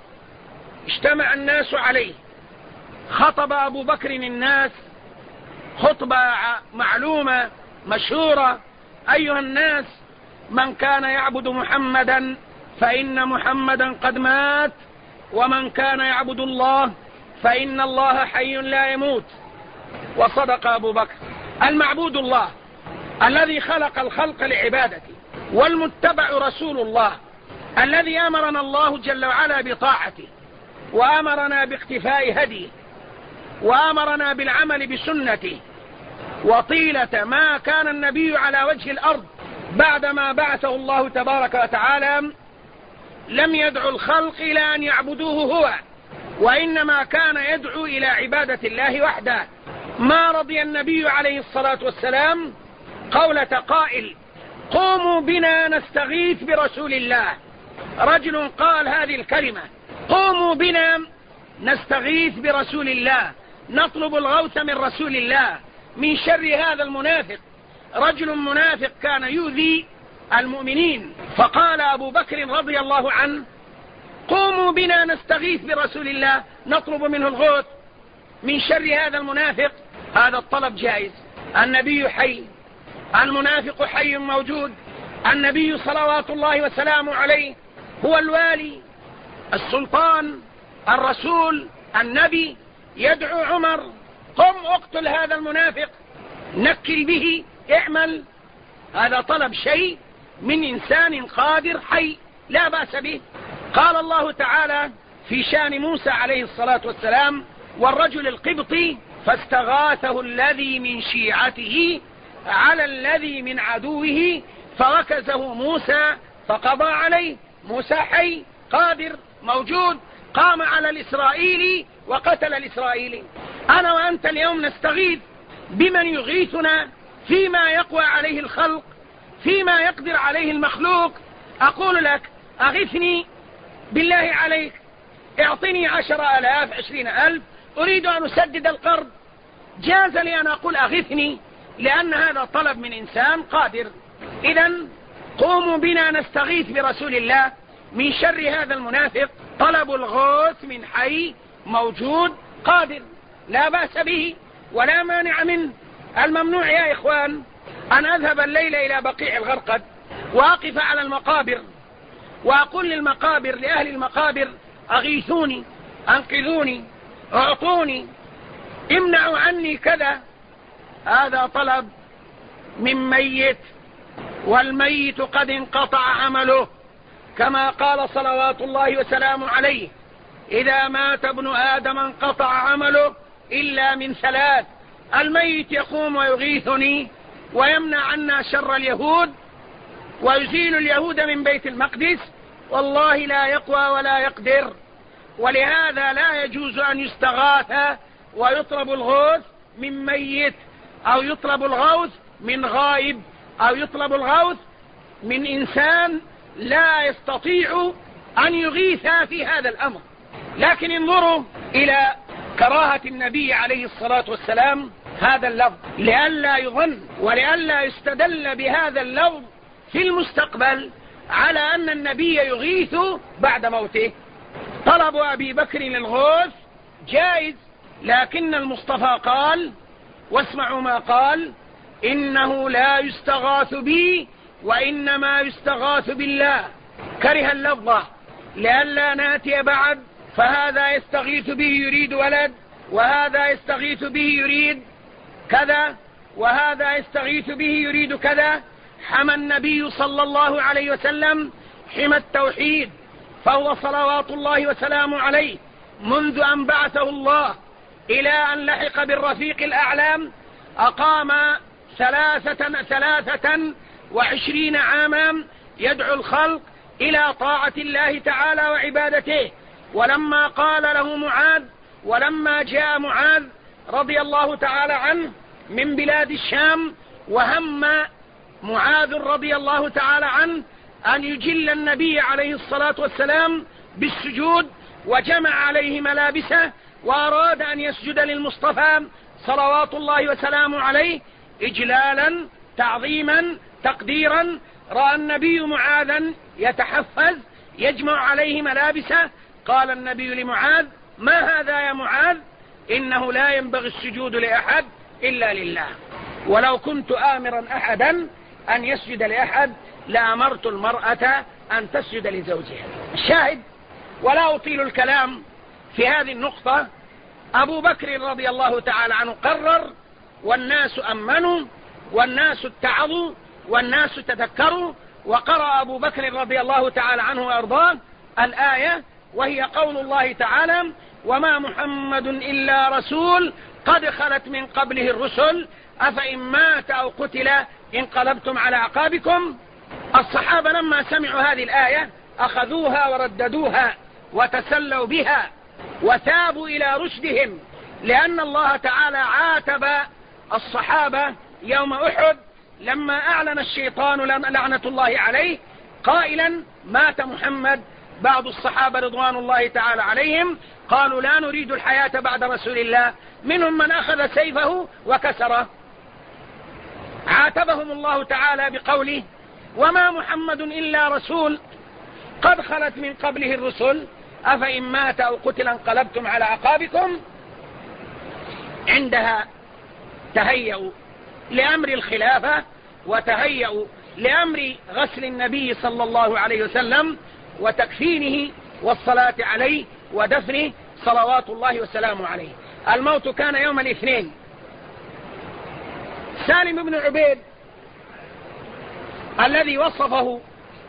اجتمع الناس عليه، خطب أبو بكر الناس خطبة معلومة مشهورة: أيها الناس، من كان يعبد محمدا فإن محمدا قد مات، ومن كان يعبد الله فإن الله حي لا يموت. وصدق أبو بكر. المعبود الله الذي خلق الخلق لعبادته، والمتبع رسول الله الذي أمرنا الله جل وعلا بطاعته، وأمرنا باقتفاء هديه، وأمرنا بالعمل بسنته. وطيلة ما كان النبي على وجه الأرض بعدما بعثه الله تبارك وتعالى لم يدعو الخلق إلى أن يعبدوه هو، وإنما كان يدعو إلى عبادة الله وحده. ما رضي النبي عليه الصلاة والسلام قولة قائل: قوموا بنا نستغيث برسول الله. رجل قال هذه الكلمة: قوموا بنا نستغيث برسول الله، نطلب الغوث من رسول الله من شر هذا المنافق. رجل منافق كان يؤذي المؤمنين، فقال أبو بكر رضي الله عنه: قوموا بنا نستغيث برسول الله، نطلب منه الغوث من شر هذا المنافق. هذا الطلب جائز. النبي حي، المنافق حي موجود. النبي صلوات الله وسلامه عليه هو الوالي، السلطان، الرسول، النبي. يدعو عمر: قم اقتل هذا المنافق، نكل به، اعمل. هذا طلب شيء من إنسان قادر حي، لا بأس به. قال الله تعالى في شان موسى عليه الصلاة والسلام والرجل القبطي: فاستغاثه الذي من شيعته على الذي من عدوه فركزه موسى فقضى عليه. موسى حي قادر موجود، قام على الإسرائيلي وقتل الإسرائيلي. أنا وأنت اليوم نستغيث بمن يغيثنا فيما يقوى عليه الخلق، فيما يقدر عليه المخلوق. أقول لك: أغثني بالله عليك، اعطني 10,000 20,000 أريد أن أسدد القرض. جاز لي أن أقول أغثني، لأن هذا طلب من إنسان قادر. إذن قوموا بنا نستغيث برسول الله من شر هذا المنافق. طلب الغوث من حي موجود قادر، لا بأس به ولا مانع منه. الممنوع يا إخوان أن أذهب الليلة إلى بقيع الغرقد وأقف على المقابر وأقول للمقابر، لأهل المقابر: أغيثوني، أنقذوني، أعطوني، امنعوا عني كذا. هذا طلب من ميت، والميت قد انقطع عمله، كما قال صلوات الله وسلامه عليه: إذا مات ابن آدم انقطع عمله إلا من 3: الميت يقوم ويغيثني ويمنع عنا شر اليهود ويزيل اليهود من بيت المقدس، والله لا يقوى ولا يقدر. ولهذا لا يجوز أن يستغاث ويطلب الغوث من ميت، أو يطلب الغوث من غائب، أو يطلب الغوث من إنسان لا يستطيع أن يغيث في هذا الأمر. لكن انظروا إلى كراهة النبي عليه الصلاة والسلام هذا اللفظ، لئلا يظن ولئلا يستدل بهذا اللفظ في المستقبل على أن النبي يغيث بعد موته. طلب أبي بكر للغوث جائز، لكن المصطفى قال، واسمعوا ما قال: إنه لا يستغاث بي وإنما يستغاث بالله. كره اللفظة لئلا ناتي بعد فهذا يستغيث به يريد ولد، وهذا يستغيث به يريد كذا، وهذا يستغيث به يريد كذا. حمى النبي صلى الله عليه وسلم حمى التوحيد، فهو صلوات الله وسلامه عليه منذ أن بعثه الله إلى أن لحق بالرفيق الأعلى أقام 23 عاما يدعو الخلق إلى طاعة الله تعالى وعبادته. ولما قال له معاذ، ولما جاء معاذ رضي الله تعالى عنه من بلاد الشام، وهم معاذ رضي الله تعالى عنه أن يجل النبي عليه الصلاة والسلام بالسجود، وجمع عليه ملابسه وأراد أن يسجد للمصطفى صلوات الله وسلامه عليه إجلالا تعظيما تقديرا. رأى النبي معاذا يتحفز يجمع عليه ملابسه، قال النبي لمعاذ: ما هذا يا معاذ؟ إنه لا ينبغي السجود لأحد إلا لله، ولو كنت آمرا أحدا أن يسجد لأحد لأمرت المرأة أن تسجد لزوجها. الشاهد، ولا أطيل الكلام في هذه النقطة، أبو بكر رضي الله تعالى عنه قرر، والناس أمنوا والناس اتعظوا والناس تذكروا، وقرأ أبو بكر رضي الله تعالى عنه وأرضاه الآية، وهي قول الله تعالى: وما محمد إلا رسول قد خلت من قبله الرسل أفإن مات أو قتل انقلبتم على أعقابكم. الصحابة لما سمعوا هذه الآية أخذوها ورددوها وتسلوا بها وتابوا إلى رشدهم، لأن الله تعالى عاتب الصحابة يوم أحد لما أعلن الشيطان لعنة الله عليه قائلا: مات محمد. بعض الصحابة رضوان الله تعالى عليهم قالوا: لا نريد الحياة بعد رسول الله، منهم من أخذ سيفه وكسره. عاتبهم الله تعالى بقوله: وما محمد إلا رسول قد خلت من قبله الرسل أفإن مات أو قتل انقلبتم على أعقابكم. عندها تهيأوا لأمر الخلافة، وتهيأوا لأمر غسل النبي صلى الله عليه وسلم وتكفينه والصلاة عليه ودفنه صلوات الله وسلامه عليه. الموت كان يوم الاثنين. سالم بن عبيد الذي وصفه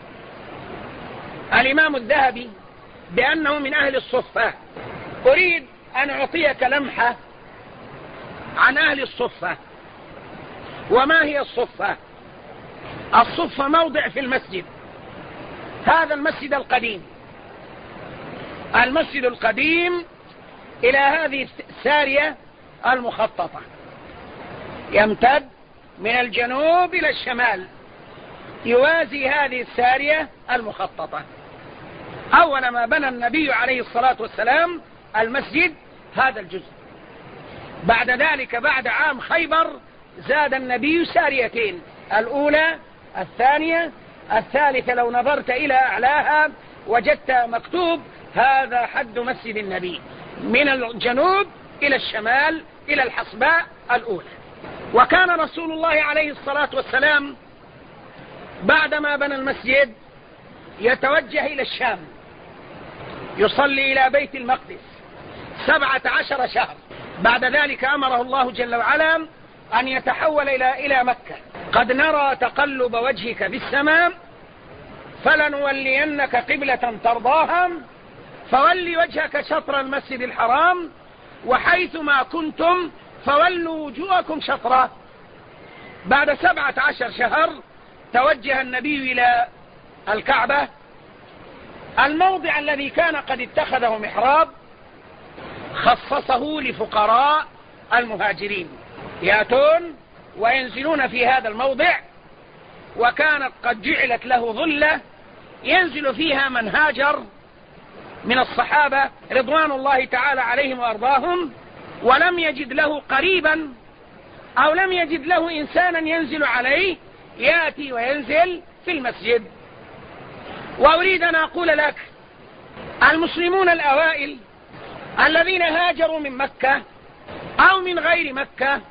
الإمام الذهبي بأنه من أهل الصفة، أريد أن أعطيك لمحة عن أهل الصفة. وما هي الصفة؟ الصفة موضع في المسجد، هذا المسجد القديم، المسجد القديم إلى هذه السارية المخططة، يمتد من الجنوب إلى الشمال، يوازي هذه السارية المخططة. أول ما بنى النبي عليه الصلاة والسلام المسجد هذا الجزء. بعد ذلك بعد عام خيبر زاد النبي ساريتين، الأولى الثانية الثالثة. لو نظرت إلى أعلاها وجدت مكتوب: هذا حد مسجد النبي من الجنوب إلى الشمال إلى الحصباء الأولى. وكان رسول الله عليه الصلاة والسلام بعدما بنى المسجد يتوجه إلى الشام، يصلي إلى بيت المقدس 17 شهر. بعد ذلك أمره الله جل وعلا أن يتحول إلى مكة. قد نرى تقلب وجهك في السماء فلنولينك قبلة ترضاها فول وجهك شطر المسجد الحرام وحيثما كنتم فولوا وجوهكم شطره. بعد 17 شهر توجه النبي إلى الكعبة، الموضع الذي كان قد اتخذه محراب خصصه لفقراء المهاجرين يأتون وينزلون في هذا الموضع، وكانت قد جعلت له ظلة ينزل فيها من هاجر من الصحابة رضوان الله تعالى عليهم وأرضاهم، ولم يجد له قريبا أو لم يجد له إنسانا ينزل عليه، يأتي وينزل في المسجد. وأريد أن أقول لك: المسلمون الأوائل الذين هاجروا من مكة أو من غير مكة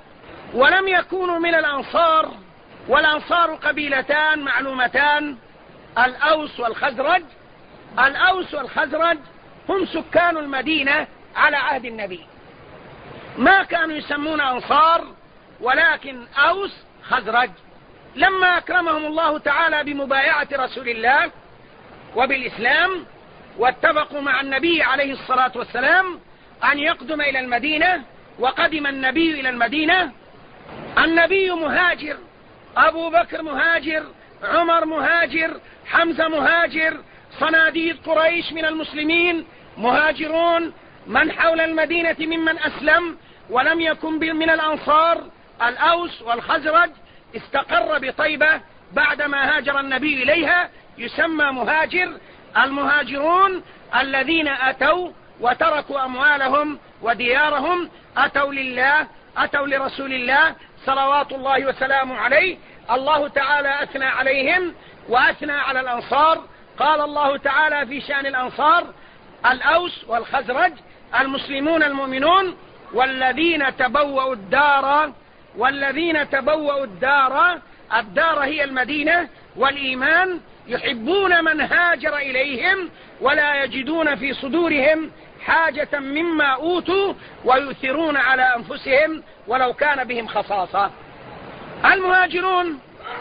ولم يكونوا من الأنصار، والأنصار قبيلتان معلومتان، الأوس والخزرج. الأوس والخزرج هم سكان المدينة على عهد النبي، ما كانوا يسمون أنصار ولكن أوس خزرج. لما أكرمهم الله تعالى بمبايعة رسول الله وبالإسلام، واتفقوا مع النبي عليه الصلاة والسلام أن يقدم إلى المدينة، وقدم النبي إلى المدينة. النبي مهاجر، أبو بكر مهاجر، عمر مهاجر، حمزة مهاجر، صناديد قريش من المسلمين مهاجرون، من حول المدينة ممن أسلم ولم يكن من الأنصار الأوس والخزرج استقر بطيبة بعدما هاجر النبي إليها، يسمى مهاجر. المهاجرون الذين أتوا وتركوا أموالهم وديارهم، أتوا لله، أتوا لرسول الله صلوات الله وسلامه عليه. الله تعالى أثنى عليهم وأثنى على الأنصار. قال الله تعالى في شأن الأنصار: الأوس والخزرج المسلمون المؤمنون والذين تبوأوا الدار. والذين تبوأوا الدار، الدار هي المدينة، والإيمان، يحبون من هاجر إليهم ولا يجدون في صدورهم حاجة مما أوتوا ويؤثرون على أنفسهم ولو كان بهم خصاصة. المهاجرون: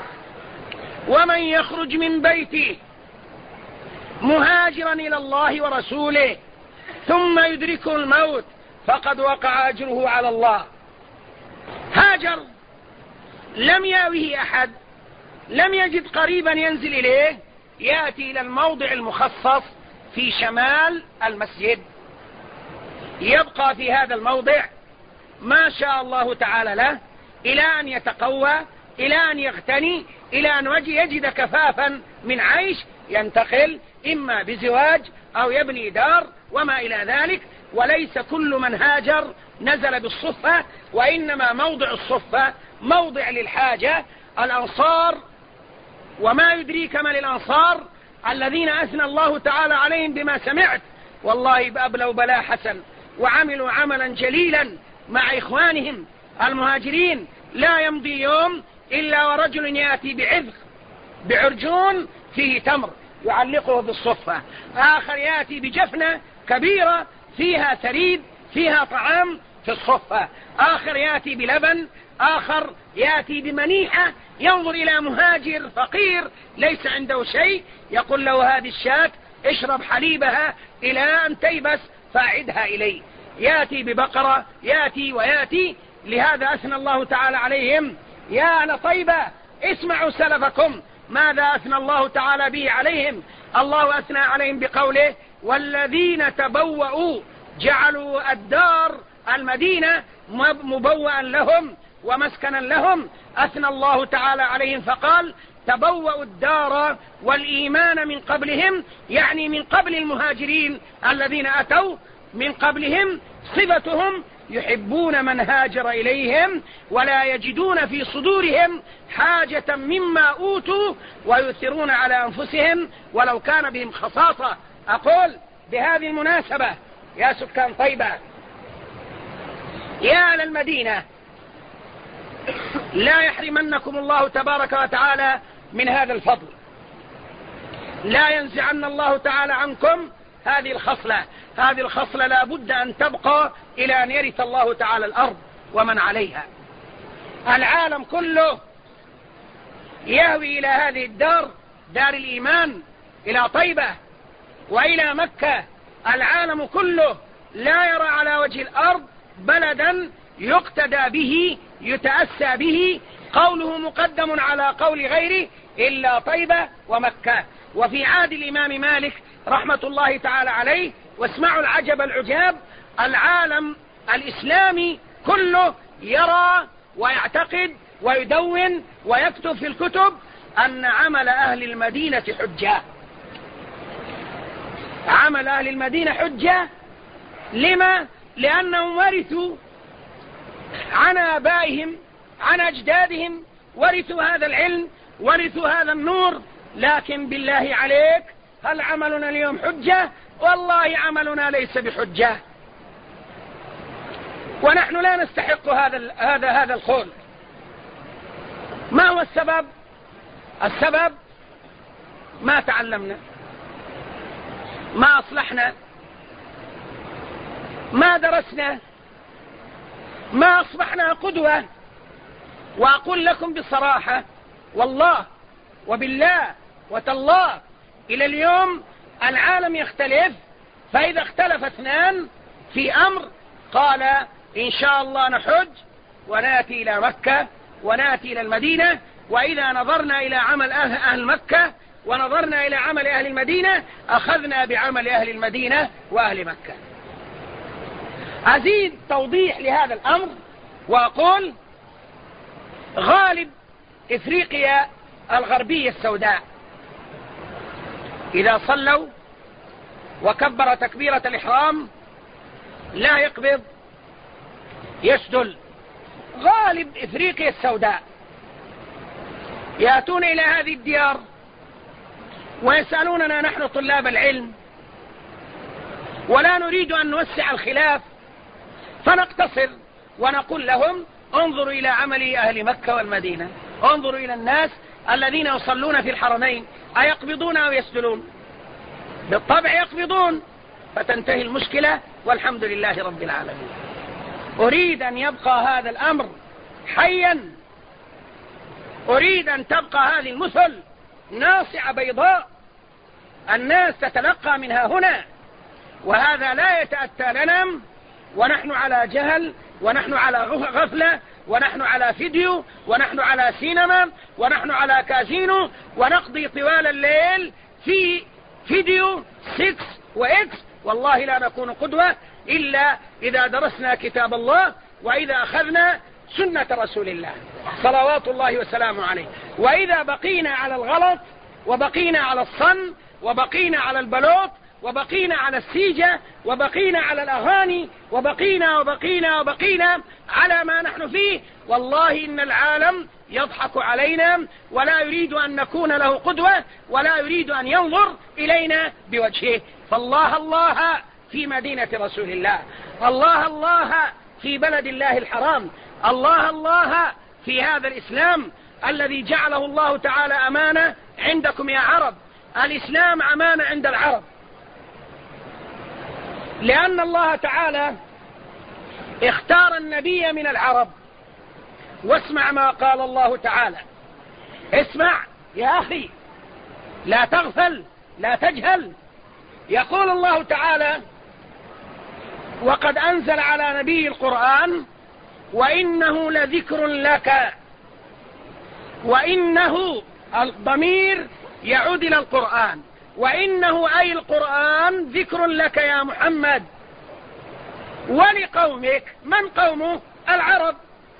ومن يخرج من بيته مهاجرا إلى الله ورسوله ثم يدركه الموت فقد وقع أجره على الله. هاجر، لم ياوه أحد، لم يجد قريبا ينزل إليه، يأتي إلى الموضع المخصص في شمال المسجد، يبقى في هذا الموضع ما شاء الله تعالى له إلى أن يتقوى، إلى أن يغتني، إلى أن يجد كفافا من عيش، ينتقل إما بزواج أو يبني دار وما إلى ذلك. وليس كل من هاجر نزل بالصفة، وإنما موضع الصفة موضع للحاجة. الأنصار، وما يدريك من الأنصار الذين أثنى الله تعالى عليهم بما سمعت، والله بأبلوا بلا حسن، وعملوا عملا جليلا مع إخوانهم المهاجرين. لا يمضي يوم إلا ورجل يأتي بعذق بعرجون فيه تمر يعلقه بالصفة، آخر يأتي بجفنة كبيرة فيها ثريد فيها طعام في الصفة، آخر يأتي بلبن، آخر يأتي بمنيحة. ينظر إلى مهاجر فقير ليس عنده شيء، يقول له: هذه الشاة اشرب حليبها إلى أن تيبس فأعدها إلي. يأتي ببقرة، يأتي ويأتي. لهذا أثنى الله تعالى عليهم: يا أهل طيبة اسمعوا سلفكم ماذا أثنى الله تعالى به عليهم. الله أثنى عليهم بقوله: والذين تبوأوا، جعلوا الدار المدينة مبوأ لهم ومسكنا لهم. أثنى الله تعالى عليهم فقال: تبوأوا الدار والإيمان من قبلهم، يعني من قبل المهاجرين الذين أتوا من قبلهم. صفتهم: يحبون من هاجر إليهم ولا يجدون في صدورهم حاجة مما أوتوا ويؤثرون على أنفسهم ولو كان بهم خصاصة. أقول بهذه المناسبة يا سكان طيبة، يا أهل المدينة، لا يحرمنكم الله تبارك وتعالى من هذا الفضل، لا ينزعن الله تعالى عنكم هذه الخصلة. هذه الخصلة لا بد أن تبقى إلى أن يرث الله تعالى الأرض ومن عليها. العالم كله يهوي إلى هذه الدار، دار الإيمان، إلى طيبة وإلى مكة. العالم كله لا يرى على وجه الأرض بلدا يقتدى به يتأسى به، قوله مقدم على قول غيره إلا طيبة ومكة. وفي عهد الإمام مالك رحمة الله تعالى عليه، واسمعوا العجب العجاب، العالم الإسلامي كله يرى ويعتقد ويدون ويكتب في الكتب أن عمل أهل المدينة حجة. عمل أهل المدينة حجة. لما؟ لأنهم ورثوا عن آبائهم عن أجدادهم، ورثوا هذا العلم، ورثوا هذا النور. لكن بالله عليك، هل عملنا اليوم حجة؟ والله عملنا ليس بحجة، ونحن لا نستحق هذا القول. ما هو السبب؟ السبب ما تعلمنا، ما أصلحنا، ما درسنا، ما أصبحنا قدوة. وأقول لكم بصراحة والله وبالله وتالله إلى اليوم العالم يختلف، فإذا اختلف اثنان في أمر قال إن شاء الله نحج ونأتي إلى مكة ونأتي إلى المدينة، وإذا نظرنا إلى عمل أهل مكة ونظرنا إلى عمل أهل المدينة أخذنا بعمل أهل المدينة وأهل مكة. أزيد توضيح لهذا الأمر وأقول غالب إفريقيا الغربية السوداء إذا صلوا وكبر تكبيرة الإحرام لا يقبض، يسدل. غالب إفريقيا السوداء يأتون إلى هذه الديار ويسألوننا نحن طلاب العلم، ولا نريد أن نوسع الخلاف، فنقتصر ونقول لهم انظروا إلى عمل أهل مكة والمدينة، انظروا إلى الناس الذين يصلون في الحرمين أيقبضون أو يسدلون؟ بالطبع يقبضون، فتنتهي المشكلة والحمد لله رب العالمين. أريد أن يبقى هذا الأمر حيا، أريد أن تبقى هذه المثل ناصعة بيضاء الناس تتلقى منها هنا، وهذا لا يتأتى لنا ونحن على جهل، ونحن على غفلة، ونحن على فيديو، ونحن على سينما، ونحن على كازينو، ونقضي طوال الليل في فيديو 6 وإكس. والله لا نكون قدوة إلا إذا درسنا كتاب الله، وإذا أخذنا سنة رسول الله صلوات الله وسلامه عليه. وإذا بقينا على الغلط وبقينا على الصن وبقينا على البلوط وبقينا على السيجة وبقينا على الأغاني وبقينا على ما نحن فيه، والله إن العالم يضحك علينا ولا يريد أن نكون له قدوة ولا يريد أن ينظر إلينا بوجهه. فالله الله في مدينة رسول الله، الله الله في بلد الله الحرام، الله الله في هذا الإسلام الذي جعله الله تعالى أمانة عندكم يا عرب. الإسلام أمانة عند العرب، لأن الله تعالى اختار النبي من العرب. واسمع ما قال الله تعالى، اسمع يا أخي، لا تغفل لا تجهل. يقول الله تعالى وقد أنزل على نبي القرآن وإنه لذكر لك، وإنه الضمير يعود إلى القرآن، وإنه أي القرآن ذكر لك يا محمد ولقومك. من قومه؟ العرب.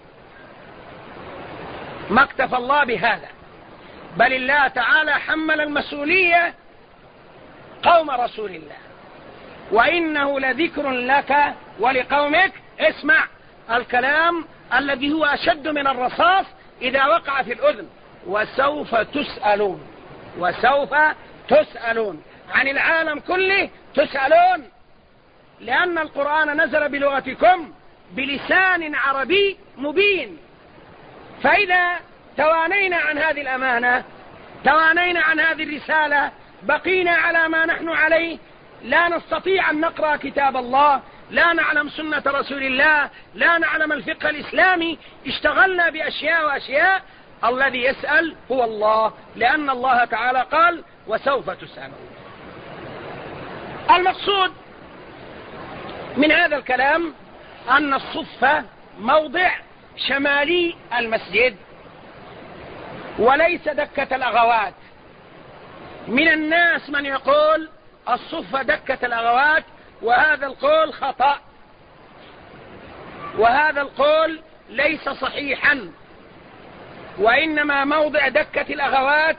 ما اكتفى الله بهذا، بل الله تعالى حمل المسؤولية قوم رسول الله. وإنه لذكر لك ولقومك. اسمع الكلام الذي هو أشد من الرصاص إذا وقع في الأذن. وسوف تسألون، وسوف تسألون عن العالم كله، تسألون، لأن القرآن نزل بلغتكم بلسان عربي مبين. فإذا توانينا عن هذه الأمانة، توانينا عن هذه الرسالة، بقينا على ما نحن عليه، لا نستطيع أن نقرأ كتاب الله، لا نعلم سنة رسول الله، لا نعلم الفقه الإسلامي، اشتغلنا بأشياء وأشياء. الذي يسأل هو الله، لأن الله تعالى قال وسوف تسألون. المقصود من هذا الكلام أن الصفة موضع شمالي المسجد وليس دكة الأغوات. من الناس من يقول الصفة دكة الأغوات، وهذا القول خطأ، وهذا القول ليس صحيحا، وإنما موضع دكة الأغوات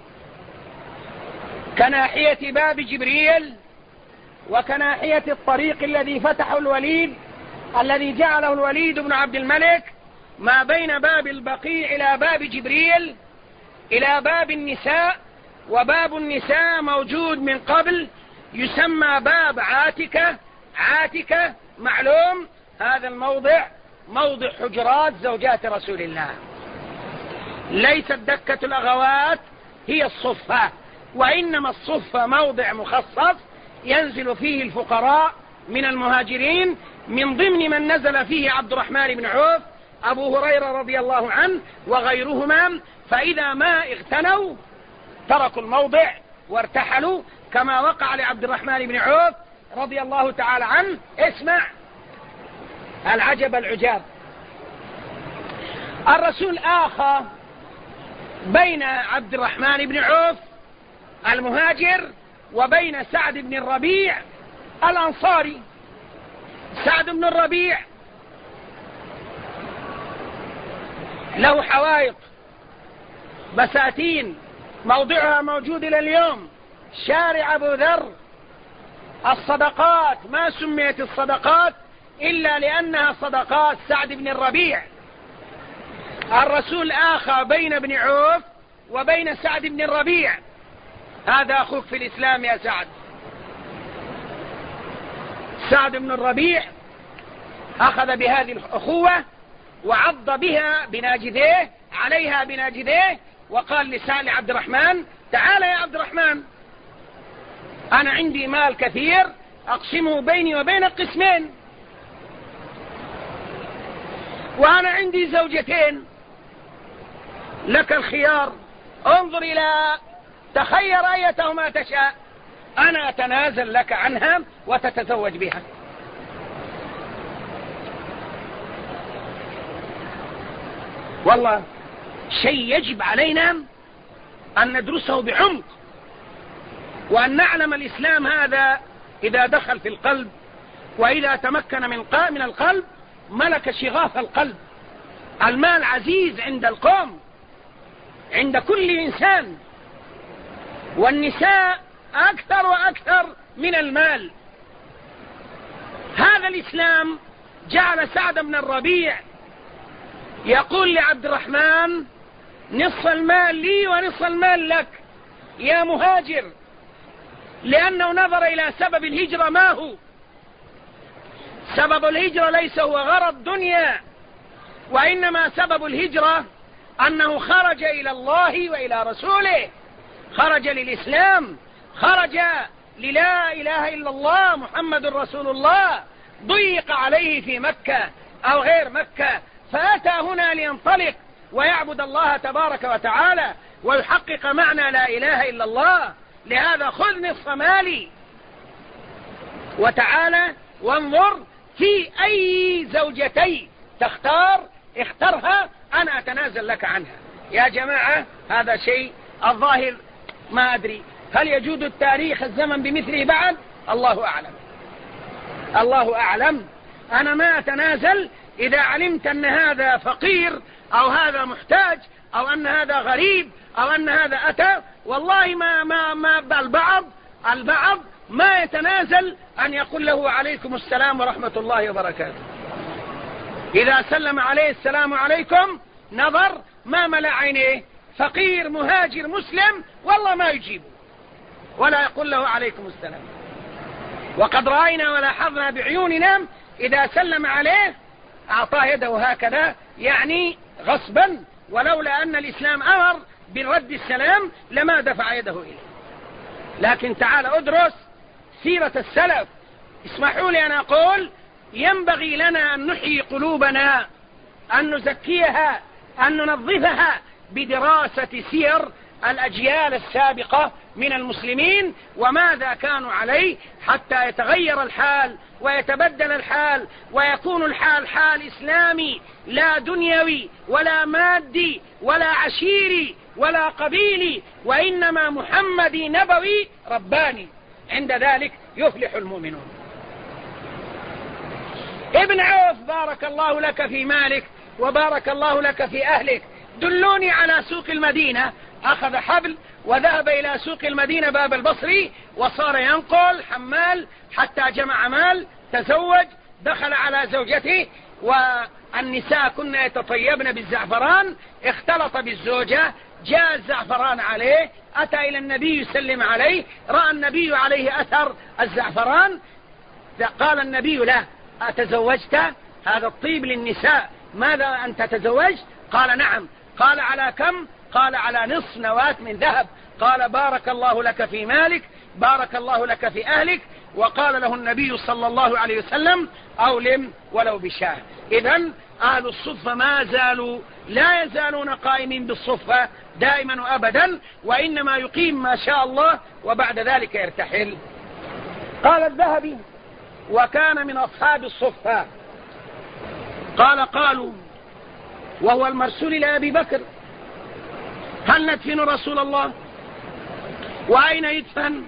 كناحية باب جبريل وكناحية الطريق الذي فتحه الوليد، الذي جعله الوليد بن عبد الملك ما بين باب البقيع إلى باب جبريل إلى باب النساء. وباب النساء موجود من قبل يسمى باب عاتكة. عاتكة معلوم هذا الموضع موضع حجرات زوجات رسول الله. ليست دكة الأغوات هي الصفة، وإنما الصفة موضع مخصص ينزل فيه الفقراء من المهاجرين، من ضمن من نزل فيه عبد الرحمن بن عوف، أبو هريرة رضي الله عنه وغيرهما. فإذا ما اغتنوا تركوا الموضع وارتحلوا، كما وقع لعبد الرحمن بن عوف رضي الله تعالى عنه. اسمع العجب العجاب. الرسول آخى بين عبد الرحمن بن عوف المهاجر وبين سعد بن الربيع الأنصاري. سعد بن الربيع له حوائط بساتين موضعها موجود إلى اليوم، شارع أبو ذر. الصدقات ما سميت الصدقات إلا لأنها صدقات سعد بن الربيع. الرسول آخى بين ابن عوف وبين سعد بن الربيع. هذا أخوك في الإسلام يا سعد. سعد بن الربيع أخذ بهذه الأخوة وعض بها بناجذيه عليها بناجذيه، وقال لسال عبد الرحمن: تعال يا عبد الرحمن، أنا عندي مال كثير أقسمه بيني وبينك قسمين، وأنا عندي زوجتين، لك الخيار، انظر إلى تخير أيتهما تشاء، أنا أتنازل لك عنها وتتزوج بها. والله شيء يجب علينا أن ندرسه بعمق، وأن نعلم الإسلام هذا إذا دخل في القلب وإذا تمكن من القلب ملك شغاف القلب. المال عزيز عند القوم، عند كل إنسان، والنساء أكثر وأكثر من المال. هذا الإسلام جعل سعد بن الربيع يقول لعبد الرحمن: نصف المال لي ونصف المال لك يا مهاجر، لأنه نظر إلى سبب الهجرة. ما هو سبب الهجرة؟ ليس هو غرض دنيا، وإنما سبب الهجرة أنه خرج إلى الله وإلى رسوله، خرج للإسلام، خرج للا إله إلا الله محمد رسول الله. ضيق عليه في مكة أو غير مكة، فأتى هنا لينطلق ويعبد الله تبارك وتعالى ويحقق معنى لا إله إلا الله. لهذا خذ نصف مالي وتعالى وانظر في أي زوجتي تختار، اخترها، أنا أتنازل لك عنها. يا جماعة هذا شيء الظاهر ما أدري هل يجود التاريخ الزمن بمثله بعد؟ الله أعلم، الله أعلم. أنا ما أتنازل إذا علمت أن هذا فقير أو هذا محتاج أو أن هذا غريب أو أن هذا أتى. والله ما البعض ما يتنازل أن يقول له: عليكم السلام ورحمة الله وبركاته. إذا سلم عليه السلام عليكم نظر ما ملأ عينيه، فقير مهاجر مسلم والله ما يجيبه ولا يقول له عليكم السلام. وقد رأينا ولاحظنا بعيوننا إذا سلم عليه أعطاه يده هكذا، يعني غصبا، ولولا أن الإسلام أمر بالرد السلام لما دفع يده إليه. لكن تعال أدرس سيرة السلف. اسمحوا لي أن أقول: ينبغي لنا أن نحيي قلوبنا، أن نزكيها، أن ننظفها بدراسة سير الأجيال السابقة من المسلمين وماذا كانوا عليه، حتى يتغير الحال ويتبدل الحال ويكون الحال حال إسلامي، لا دنيوي ولا مادي ولا عشيري ولا قبيلي، وإنما محمدي نبوي رباني. عند ذلك يفلح المؤمنون. ابن عوف: بارك الله لك في مالك وبارك الله لك في أهلك، دلوني على سوق المدينة. أخذ حبل وذهب إلى سوق المدينة باب البصري وصار ينقل حمال حتى جمع مال، تزوج، دخل على زوجته، والنساء كن يتطيبن بالزعفران، اختلط بالزوجة، جاء الزعفران عليه، أتى إلى النبي يسلم عليه، رأى النبي عليه أثر الزعفران، قال النبي: لا، أتزوجت؟ هذا الطيب للنساء، ماذا أنت تزوجت؟ قال: نعم. قال على كم؟ قال على نصف نواة من ذهب. قال بارك الله لك في مالك، بارك الله لك في أهلك. وقال له النبي صلى الله عليه وسلم أولم ولو بشاه. إذن أهل الصفة ما زالوا لا يزالون قائمين بالصفة دائما وأبدا، وإنما يقيم ما شاء الله وبعد ذلك يرتحل. قال الذهبي وكان من أصحاب الصفة. قالوا وهو المرسول إلى أبي بكر هل ندفن رسول الله؟ وأين يدفن؟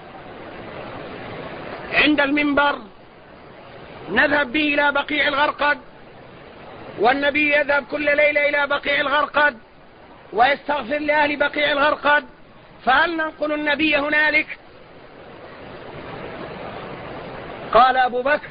عند المنبر، نذهب به إلى بقيع الغرقد، والنبي يذهب كل ليلة إلى بقيع الغرقد ويستغفر لأهل بقيع الغرقد، فهل ننقل النبي هنالك؟ قال أبو بكر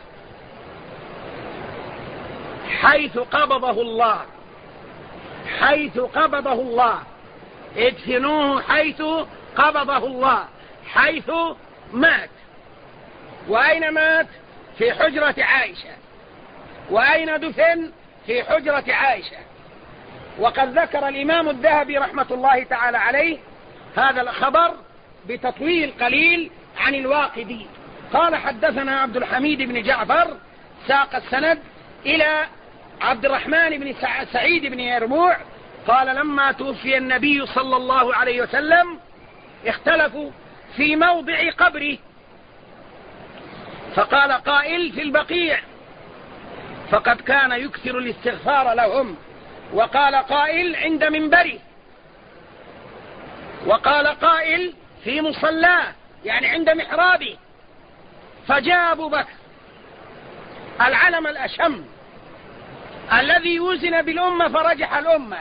حيث قبضه الله، حيث قبضه الله، ادفنوه حيث قبضه الله، حيث مات. وأين مات؟ في حجرة عائشة. وأين دفن؟ في حجرة عائشة. وقد ذكر الإمام الذهبي رحمة الله تعالى عليه هذا الخبر بتطويل قليل عن الواقدي. قال حدثنا عبد الحميد بن جعفر ساق السند إلى عبد الرحمن بن سعيد بن يربوع قال لما توفي النبي صلى الله عليه وسلم اختلفوا في موضع قبره، فقال قائل في البقيع فقد كان يكثر الاستغفار لهم، وقال قائل عند منبره، وقال قائل في مصلاه يعني عند محرابه. فجاء أبو بكر العلم الأشم الذي وزن بالأمة فرجح الأمة،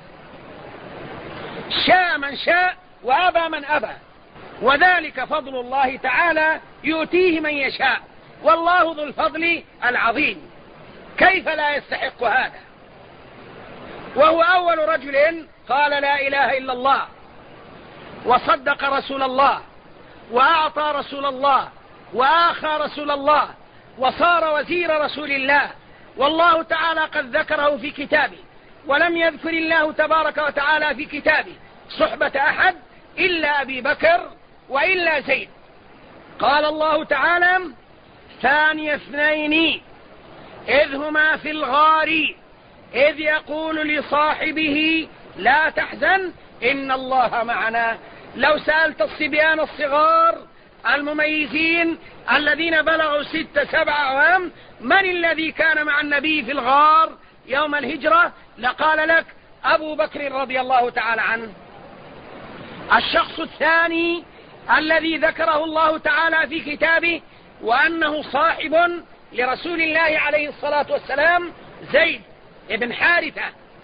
شاء من شاء وأبى من أبى، وذلك فضل الله تعالى يؤتيه من يشاء، والله ذو الفضل العظيم، كيف لا يستحق هذا؟ وهو أول رجل قال لا إله إلا الله وصدق رسول الله وأعطى رسول الله وآخى رسول الله وصار وزير رسول الله، والله تعالى قد ذكره في كتابه، ولم يذكر الله تبارك وتعالى في كتابه صحبة أحد إلا أبي بكر وإلا زيد. قال الله تعالى ثاني اثنين إذ هما في الغار إذ يقول لصاحبه لا تحزن إن الله معنا. لو سألت الصبيان الصغار المميزين الذين بلغوا 6-7 أعوام من الذي كان مع النبي في الغار يوم الهجرة لقال لك أبو بكر رضي الله تعالى عنه. الشخص الثاني الذي ذكره الله تعالى في كتابه وأنه صاحب لرسول الله عليه الصلاة والسلام زيد بن حارثة.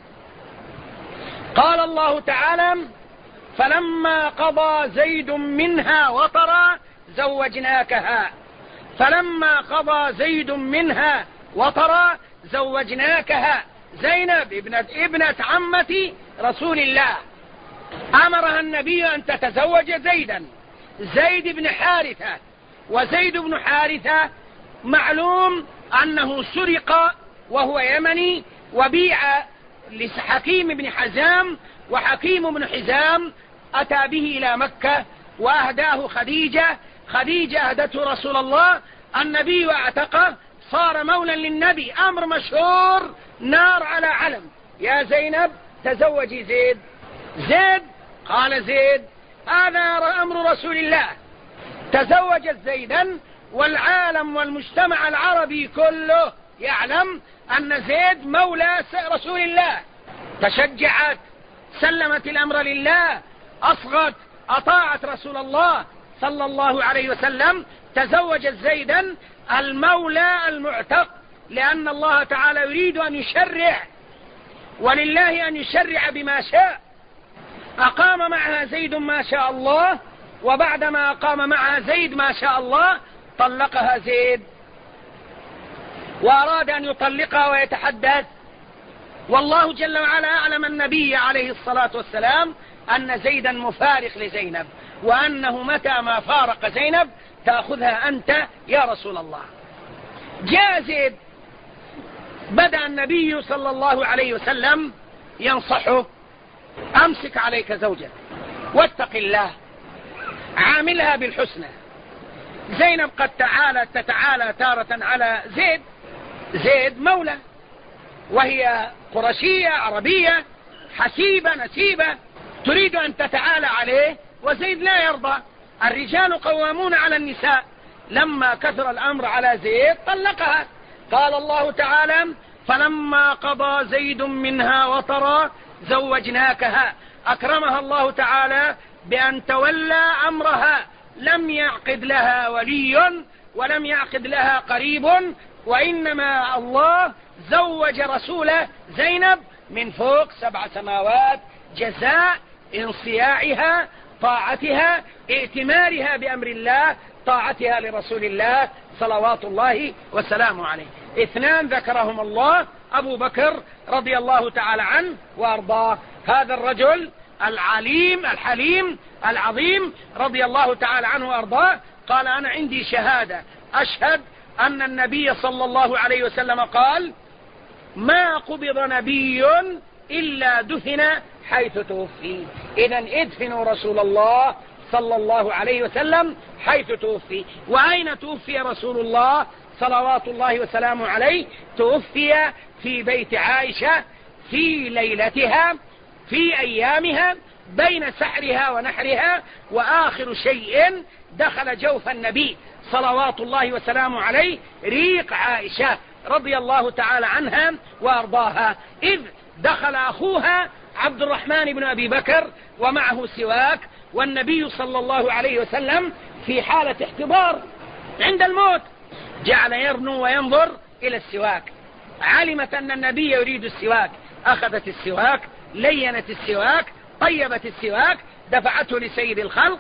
قال الله تعالى فلما قضى زيد منها وطرا زوجناكها، فلما قضى زيد منها وطرا زوجناكها زينب ابنة عمة رسول الله. أمرها النبي أن تتزوج زيدا، زيد بن حارثة. وزيد بن حارثة معلوم أنه سرق وهو يمني وبيع لحكيم بن حزام، وحكيم بن حزام أتى به إلى مكة وأهداه خديجة. خديجة أهدته رسول الله، النبي اعتقه صار مولا للنبي. أمر مشهور نار على علم، يا زينب تزوجي زيد. زيد قال زيد هذا أمر رسول الله. تزوجت زيدا، والعالم والمجتمع العربي كله يعلم أن زيد مولى رسول الله. تشجعت، سلمت الأمر لله، أصغت، أطاعت رسول الله صلى الله عليه وسلم. تزوجت زيدا المولى المعتق، لأن الله تعالى يريد أن يشرع، ولله أن يشرع بما شاء. أقام معها زيد ما شاء الله، وبعدما أقام معها زيد ما شاء الله طلقها زيد، وأراد أن يطلقها ويتحدث. والله جل وعلا أعلم النبي عليه الصلاة والسلام أن زيدا مفارق لزينب، وأنه متى ما فارق زينب تأخذها أنت يا رسول الله. جاء زيد، بدأ النبي صلى الله عليه وسلم ينصحه أمسك عليك زوجك واتق الله، عاملها بالحسنى. زينب قد تتعالى تارة على زيد مولى، وهي قرشية عربية حسيبة نسيبة، تريد أن تتعالى عليه، وزيد لا يرضى. الرجال قوامون على النساء. لما كثر الأمر على زيد طلقها. قال الله تعالى: فلما قضى زيد منها وطرا زوجناكها. أكرمها الله تعالى بأن تولى أمرها، لم يعقد لها ولي ولم يعقد لها قريب، وإنما الله زوج رسوله زينب من فوق 7 سماوات، جزاء انصياعها، طاعتها، ائتمارها بأمر الله، طاعتها لرسول الله صلوات الله وسلامه عليه. 2 ذكرهم الله: أبو بكر رضي الله تعالى عنه وأرضاه، هذا الرجل الحليم العظيم رضي الله تعالى عنه وأرضاه، قال: أنا عندي شهادة أشهد أن النبي صلى الله عليه وسلم قال: ما قبض نبي إلا دفن حيث توفي. إذن ادفنوا رسول الله صلى الله عليه وسلم حيث توفي. وأين توفي رسول الله صلوات الله وسلامه عليه؟ توفي في بيت عائشة في ليلتها، في أيامها، بين سحرها ونحرها. وآخر شيء دخل جوف النبي صلوات الله وسلامه عليه ريق عائشة رضي الله تعالى عنها وأرضاها، إذ دخل أخوها عبد الرحمن بن أبي بكر ومعه سواك، والنبي صلى الله عليه وسلم في حالة احتضار عند الموت، جعل يرنو وينظر إلى السواك. علمت أن النبي يريد السواك، أخذت السواك، لينت السواك، طيبت السواك، دفعته لسيد الخلق،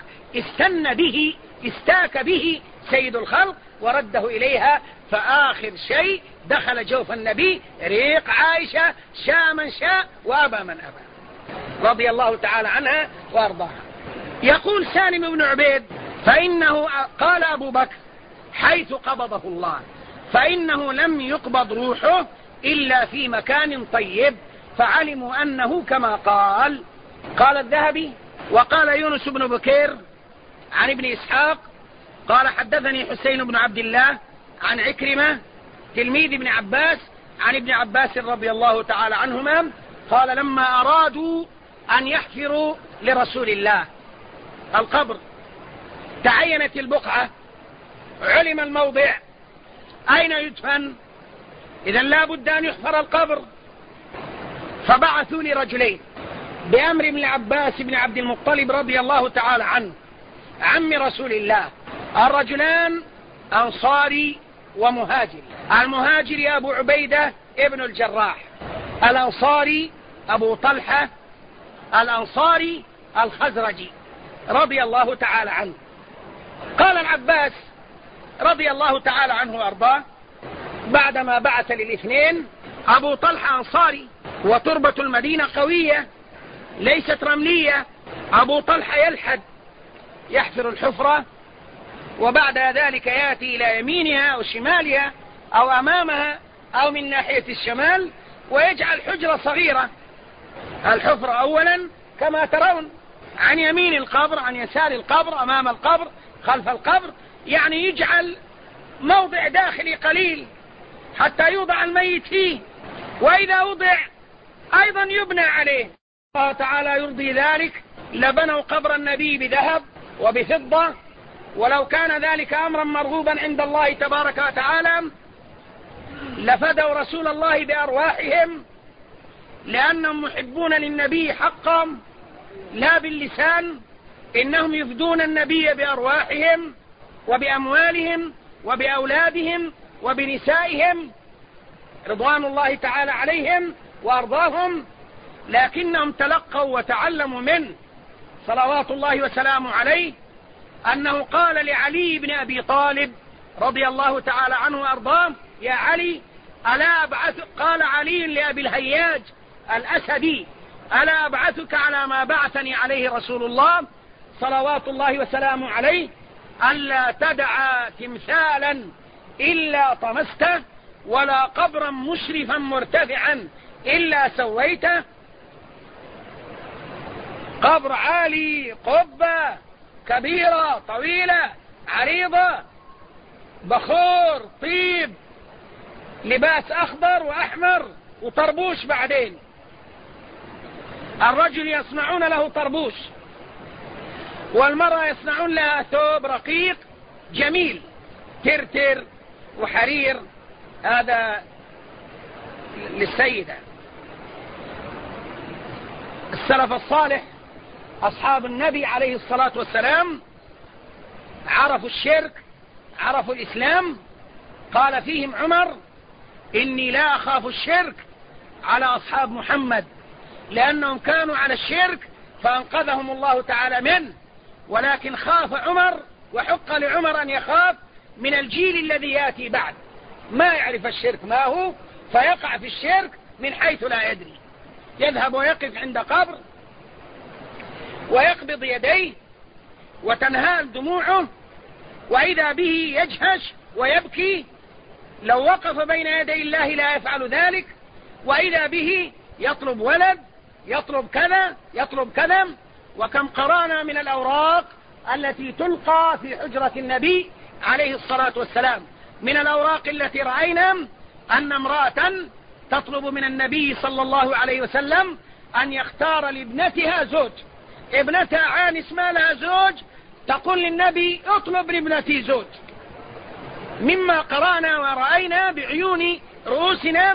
استاك به سيد الخلق ورده إليها. فآخر شيء دخل جوف النبي ريق عائشة، شاء من شاء وأبى من أبى، رضي الله تعالى عنها وأرضاها. يقول سالم بن عبيد: فإنه قال أبو بكر حيث قبضه الله، فإنه لم يقبض روحه إلا في مكان طيب، فعلموا أنه كما قال. قال الذهبي: وقال يونس بن بكير عن ابن إسحاق قال: حدثني حسين بن عبد الله عن عكرمة تلميذ ابن عباس عن ابن عباس رضي الله تعالى عنهما قال: لما أرادوا أن يحفروا لرسول الله القبر، تعينت البقعة، علم الموضع أين يدفن، إذن لا بد أن يحفر القبر. فبعثوا لرجلين بأمر ابن عباس بن عبد المطلب رضي الله تعالى عنه عم رسول الله. الرجلان أنصاري ومهاجري. المهاجري أبو عبيدة ابن الجراح، الأنصاري أبو طلحة الأنصاري الخزرجي رضي الله تعالى عنه. قال العباس رضي الله تعالى عنه وأرضاه بعدما بعث للاثنين: أبو طلحة أنصاري وتربة المدينة قوية ليست رملية. أبو طلحة يلحد، يحفر الحفرة، وبعد ذلك يأتي إلى يمينها أو شمالها أو أمامها أو من ناحية الشمال، ويجعل حجرة صغيرة. الحفرة أولا كما ترون، عن يمين القبر، عن يسار القبر، أمام القبر، خلف القبر، يعني يجعل موضع داخلي قليل حتى يوضع الميت فيه، وإذا وضع أيضا يبنى عليه. الله تعالى يرضي ذلك لبنوا قبر النبي بذهب وبفضة، ولو كان ذلك أمرا مرغوبا عند الله تبارك وتعالى لفدوا رسول الله بأرواحهم، لأنهم محبون للنبي حقا لا باللسان، إنهم يفدون النبي بأرواحهم وبأموالهم وبأولادهم وبنسائهم رضوان الله تعالى عليهم وأرضاهم، لكنهم تلقوا وتعلموا منه صلوات الله وسلامه عليه أنه قال لعلي بن أبي طالب رضي الله تعالى عنه وأرضاه: يا علي ألا أبعثك، قال علي لأبي الهياج الأسدي: ألا أبعثك على ما بعثني عليه رسول الله صلوات الله وسلامه عليه، ألا تدع تمثالا إلا طمسته، ولا قبرا مشرفا مرتفعا إلا سويته. قبر عالي، قبة كبيرة طويلة عريضة، بخور، طيب، لباس أخضر وأحمر وطربوش. بعدين الرجل يصنعون له طربوش، والمرأة يصنعون لها ثوب رقيق جميل، ترتر وحرير، هذا للسيدة. السلف الصالح أصحاب النبي عليه الصلاة والسلام عرفوا الشرك، عرفوا الإسلام. قال فيهم عمر: إني لا أخاف الشرك على أصحاب محمد، لأنهم كانوا على الشرك فأنقذهم الله تعالى منه، ولكن خاف عمر وحق لعمر أن يخاف من الجيل الذي يأتي بعد، ما يعرف الشرك ما هو، فيقع في الشرك من حيث لا يدري. يذهب ويقف عند قبر ويقبض يديه وتنهال دموعه، وإذا به يجهش ويبكي. لو وقف بين يدي الله لا يفعل ذلك، وإذا به يطلب ولد، يطلب كذا، يطلب كذا. وكم قرأنا من الأوراق التي تلقى في حجرة النبي عليه الصلاة والسلام. من الأوراق التي رأينا أن امرأة تطلب من النبي صلى الله عليه وسلم أن يختار لابنتها زوج. ابنتها عانس ما لها زوج، تقول للنبي: اطلب لابنتي زوج. مما قرأنا ورأينا بعيون رؤوسنا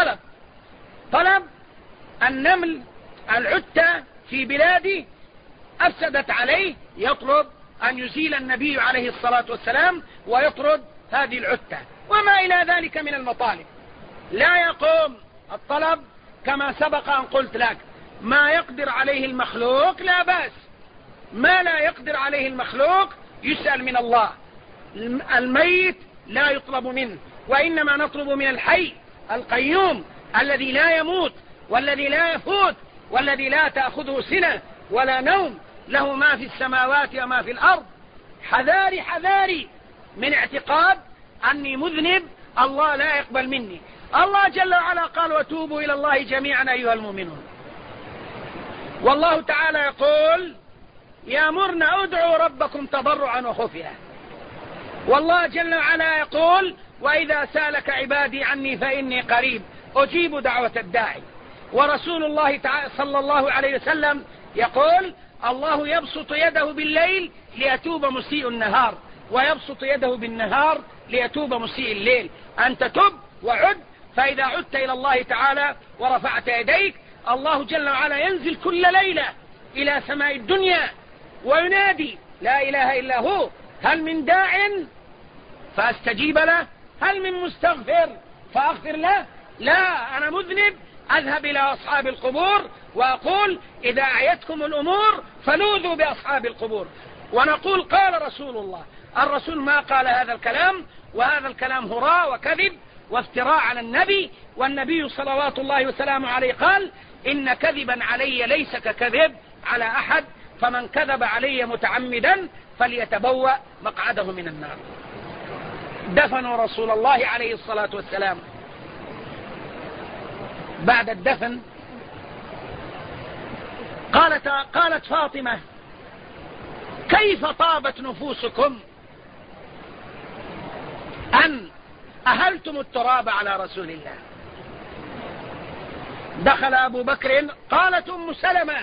طلب النمل العتة في بلاده أفسدت عليه، يطلب أن يزيل النبي عليه الصلاة والسلام ويطرد هذه العتة، وما إلى ذلك من المطالب. لا يقوم الطلب كما سبق أن قلت لك. ما يقدر عليه المخلوق لا بأس، ما لا يقدر عليه المخلوق يسأل من الله. الميت لا يطلب منه، وإنما نطلب من الحي القيوم الذي لا يموت والذي لا يفوت والذي لا تأخذه سنة ولا نوم، له ما في السماوات وما في الأرض. حذاري حذاري من اعتقاد أني مذنب الله لا يقبل مني. الله جل وعلا قال: وتوبوا إلى الله جميعا أيها المؤمنون. والله تعالى يقول: يأمرنا ادعوا ربكم تضرعا وخفيا. والله جل وعلا يقول: وإذا سالك عبادي عني فإني قريب أجيب دعوة الداعي. ورسول الله صلى الله عليه وسلم يقول: الله يبسط يده بالليل ليتوب مسيء النهار، ويبسط يده بالنهار ليتوب مسيء الليل. أنت تب وعد، فإذا عدت إلى الله تعالى ورفعت يديك، الله جل وعلا ينزل كل ليلة إلى سماء الدنيا وينادي: لا إله إلا هو، هل من داع فأستجيب له؟ هل من مستغفر فأغفر له؟ لا، أنا مذنب أذهب إلى أصحاب القبور وأقول: إذا أعيتكم الأمور فلوذوا بأصحاب القبور. ونقول: قال رسول الله. الرسول ما قال هذا الكلام، وهذا الكلام هراء وكذب وافتراء على النبي. والنبي صلوات الله وسلامه عليه قال: إن كذبا علي ليس ككذب على أحد، فمن كذب علي متعمدا فليتبوأ مقعده من النار. دفنوا رسول الله عليه الصلاة والسلام. بعد الدفن قالت فاطمة: كيف طابت نفوسكم أن أهلتم التراب على رسول الله؟ دخل أبو بكر. قالت أم سلمة: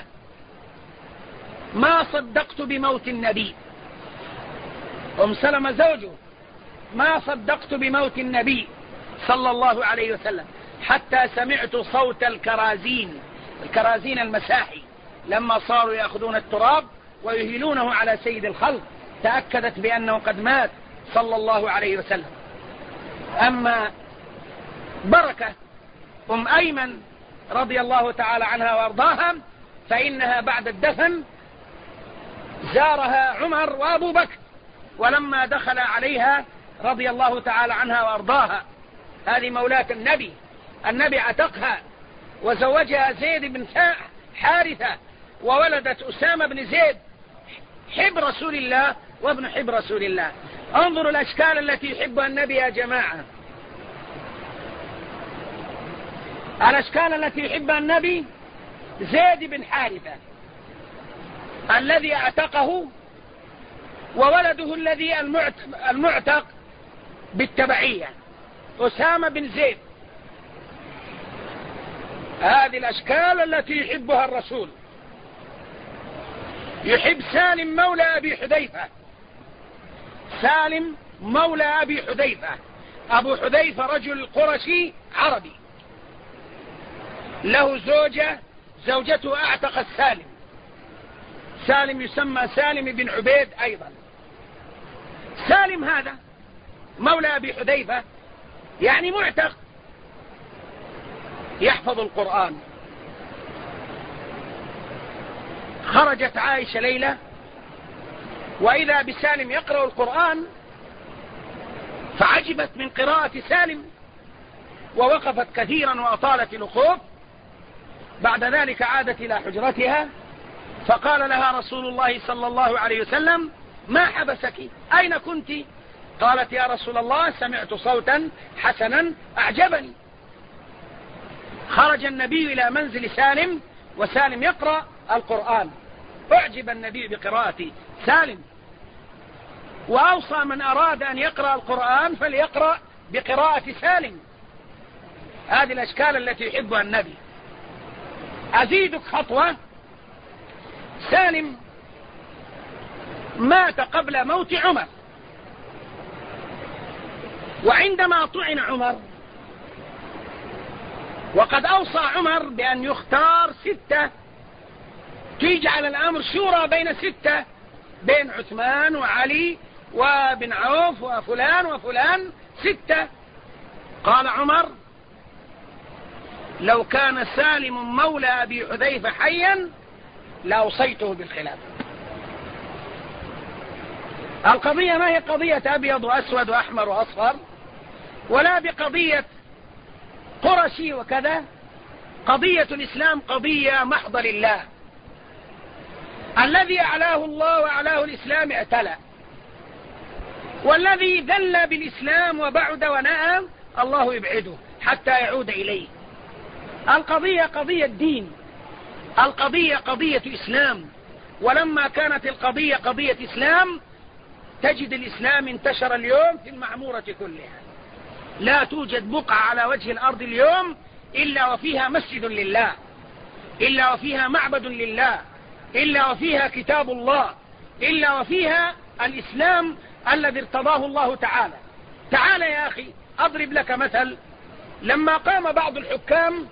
ما صدقت بموت النبي. أم سلمة زوجه: ما صدقت بموت النبي صلى الله عليه وسلم حتى سمعت صوت الكرازين المساحي، لما صاروا يأخذون التراب ويهيلونه على سيد الخلق، تأكدت بأنه قد مات صلى الله عليه وسلم. أما بركة أم أيمن رضي الله تعالى عنها وأرضاها، فإنها بعد الدفن زارها عمر وأبو بكر، ولما دخل عليها رضي الله تعالى عنها وأرضاها، هذه مولاة النبي عتقها وزوجها زيد بن حارثة، وولدت أسامة بن زيد حب رسول الله وابن حب رسول الله. انظروا الأشكال التي يحبها النبي يا جماعة، الأشكال التي يحبها النبي: زيد بن حارثة الذي اعتقه، وولده الذي المعتق بالتبعية أسامة بن زيد. هذه الأشكال التي يحبها الرسول. يحب سالم مولى أبي حذيفة. سالم مولى أبي حذيفة. أبو حذيفة رجل قرشي عربي، له زوجة، زوجته اعتقت سالم. سالم يسمى سالم بن عبيد أيضا. سالم هذا مولى أبي حذيفة يعني معتق، يحفظ القرآن. خرجت عائشة ليلة وإذا بسالم يقرأ القرآن، فعجبت من قراءة سالم ووقفت كثيرا وأطالت الوقوف. بعد ذلك عادت إلى حجرتها، فقال لها رسول الله صلى الله عليه وسلم: ما حبسك؟ أين كنت؟ قالت: يا رسول الله سمعت صوتا حسنا أعجبني. خرج النبي إلى منزل سالم وسالم يقرأ القرآن، أعجب النبي بقراءة سالم، وأوصى من أراد أن يقرأ القرآن فليقرأ بقراءة سالم. هذه الأشكال التي يحبها النبي. أزيدك خطوة. سالم مات قبل موت عمر، وعندما طعن عمر وقد أوصى عمر بأن يختار 6، تجعل الأمر شورى بين 6، بين عثمان وعلي وبن عوف وفلان وفلان 6. قال عمر: لو كان سالم مولى أبي حذيفة حيا لأوصيته بالخلافة. القضية ما هي قضية أبيض وأسود وأحمر وأصفر، ولا بقضية قرشي وكذا. قضية الإسلام قضية محضة لله. الذي أعلاه الله وأعلاه الإسلام اعتلى، والذي ذل بالإسلام وبعد ونأى الله يبعده حتى يعود إليه. القضية قضية دين، القضية قضية إسلام. ولما كانت القضية قضية إسلام، تجد الإسلام انتشر اليوم في المعمورة كلها. لا توجد بقعة على وجه الأرض اليوم إلا وفيها مسجد لله، إلا وفيها معبد لله، إلا وفيها كتاب الله، إلا وفيها الإسلام الذي ارتضاه الله تعالى. تعال يا أخي أضرب لك مثل. لما قام بعض الحكام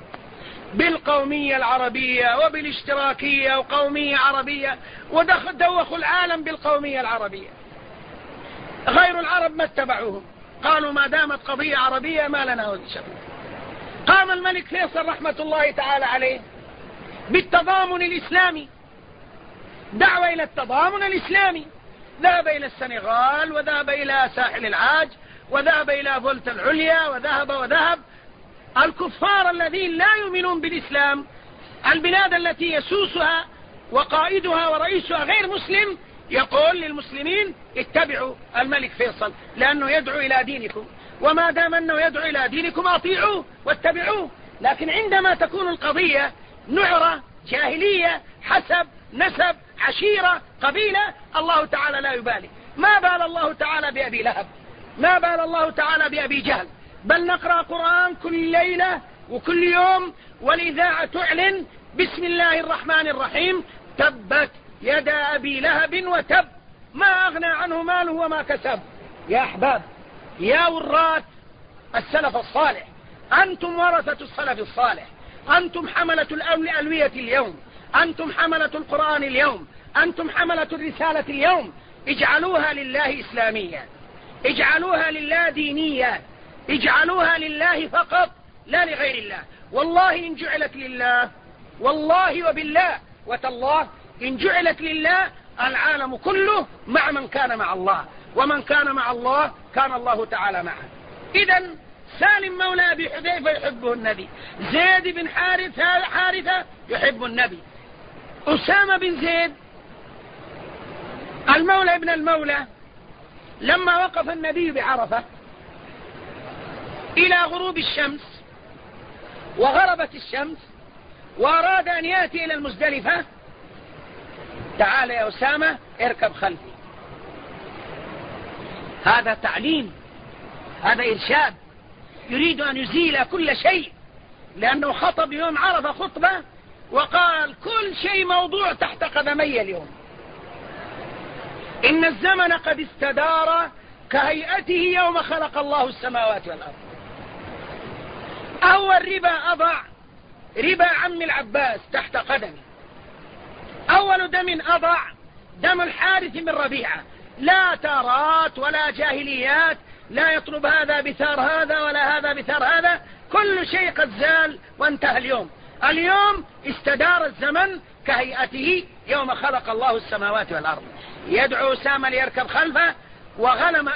بالقومية العربية وبالاشتراكية وقومية عربية ودوخوا العالم بالقومية العربية، غير العرب ما اتبعوهم، قالوا ما دامت قضية عربية ما لنا وجه شغل. قام الملك فيصل رحمة الله تعالى عليه بالتضامن الإسلامي، دعوة إلى التضامن الإسلامي. ذهب إلى السنغال وذهب إلى ساحل العاج وذهب إلى فولتا العليا وذهب. الكفار الذين لا يؤمنون بالإسلام، البلاد التي يسوسها وقائدها ورئيسها غير مسلم، يقول للمسلمين اتبعوا الملك فيصل لأنه يدعو إلى دينكم، وما دام أنه يدعو إلى دينكم أطيعوه واتبعوه. لكن عندما تكون القضية نعرة جاهلية، حسب، نسب، عشيرة، قبيلة، الله تعالى لا يبالي. ما بال الله تعالى بأبي لهب، ما بال الله تعالى بأبي جهل. بل نقرأ قرآن كل ليلة وكل يوم، والإذاعة تعلن بسم الله الرحمن الرحيم: تبت يدا أبي لهب وتب ما أغنى عنه ماله وما كسب. يا أحباب، يا وراث السلف الصالح، أنتم ورثة السلف الصالح، أنتم حملة الألوية اليوم، أنتم حملة القرآن اليوم، أنتم حملة الرسالة اليوم. اجعلوها لله إسلامية، اجعلوها لله دينية، اجعلوها لله فقط لا لغير الله. والله إن جعلت لله، والله وبالله وتالله إن جعلت لله، العالم كله مع من كان مع الله، ومن كان مع الله كان الله تعالى معه. إذن سالم مولى أبي حذيفة يحبه النبي، زيد بن حارثة يحب النبي، أسامة بن زيد المولى ابن المولى، لما وقف النبي بعرفة إلى غروب الشمس وغربت الشمس وأراد أن يأتي إلى المزدلفة، تعال يا أسامة اركب خلفي. هذا تعليم، هذا إرشاد، يريد أن يزيل كل شيء، لأنه خطب يوم عرفة خطبة وقال كل شيء موضوع تحت قدمي اليوم. إن الزمن قد استدار كهيئته يوم خلق الله السماوات والأرض. أول ربا أضع ربا عم العباس تحت قدمي، أول دم أضع دم الحارث من ربيعة، لا تارات ولا جاهليات، لا يطلب هذا بثار هذا ولا هذا بثار هذا، كل شيء قد زال وانتهى اليوم. اليوم استدار الزمن كهيئته يوم خلق الله السماوات والأرض. يدعو أسامة ليركب خلفه، وغلم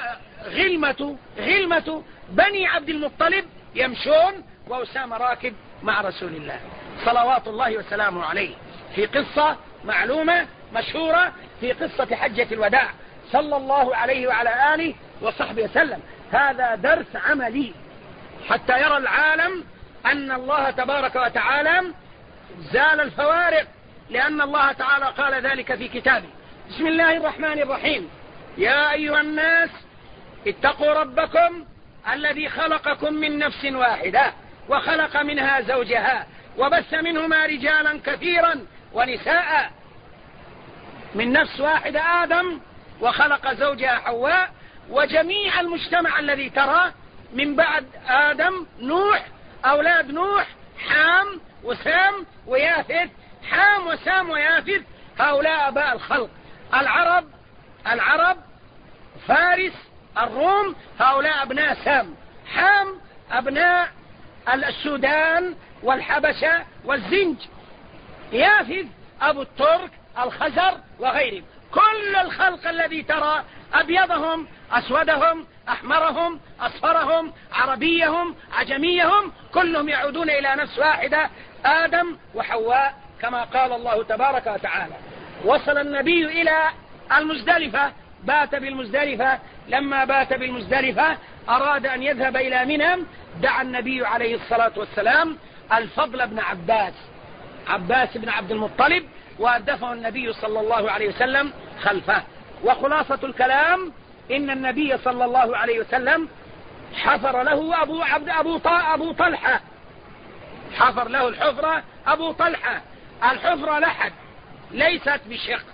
غلمة بني عبد المطلب يمشون وأسامة راكب مع رسول الله صلوات الله وسلامه عليه، في قصة معلومة مشهورة، في قصة حجة الوداع صلى الله عليه وعلى آله وصحبه وسلم. هذا درس عملي حتى يرى العالم أن الله تبارك وتعالى زال الفوارق، لأن الله تعالى قال ذلك في كتابه. بسم الله الرحمن الرحيم. يا أيها الناس اتقوا ربكم الذي خلقكم من نفس واحدة وخلق منها زوجها وبث منهما رجالا كثيرا ونساء. من نفس واحدة آدم، وخلق زوجها حواء، وجميع المجتمع الذي ترى من بعد آدم نوح، أولاد نوح حام وسام ويافث، حام وسام ويافث، هؤلاء أباء الخلق. العرب فارس الروم، هؤلاء أبناء سام. حام أبناء السودان والحبشة والزنج. يافث أبو الترك الخزر وغيرهم. كل الخلق الذي ترى، أبيضهم أسودهم أحمرهم أصفرهم عربيهم عجميهم، كلهم يعودون إلى نفس واحدة، آدم وحواء، كما قال الله تبارك وتعالى. وصل النبي إلى المزدلفة، بات بالمزدلفة. لما بات بالمزدلفة أراد أن يذهب إلى منى، دعا النبي عليه الصلاة والسلام الفضل بن عباس بن عبد المطلب، وأدفه النبي صلى الله عليه وسلم خلفه. وخلاصة الكلام إن النبي صلى الله عليه وسلم حفر له أبو طلحة، حفر له الحفرة أبو طلحة. الحفرة لحد ليست بشق.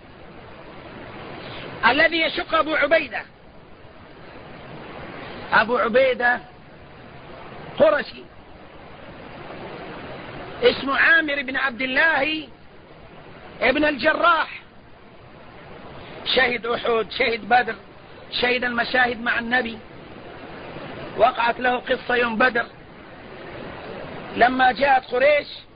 الذي يشق أبو عبيدة قرشي اسمه عامر بن عبد الله ابن الجراح، شهد أحد، شهد بدر، شهد المشاهد مع النبي. وقعت له قصة يوم بدر لما جاءت قريش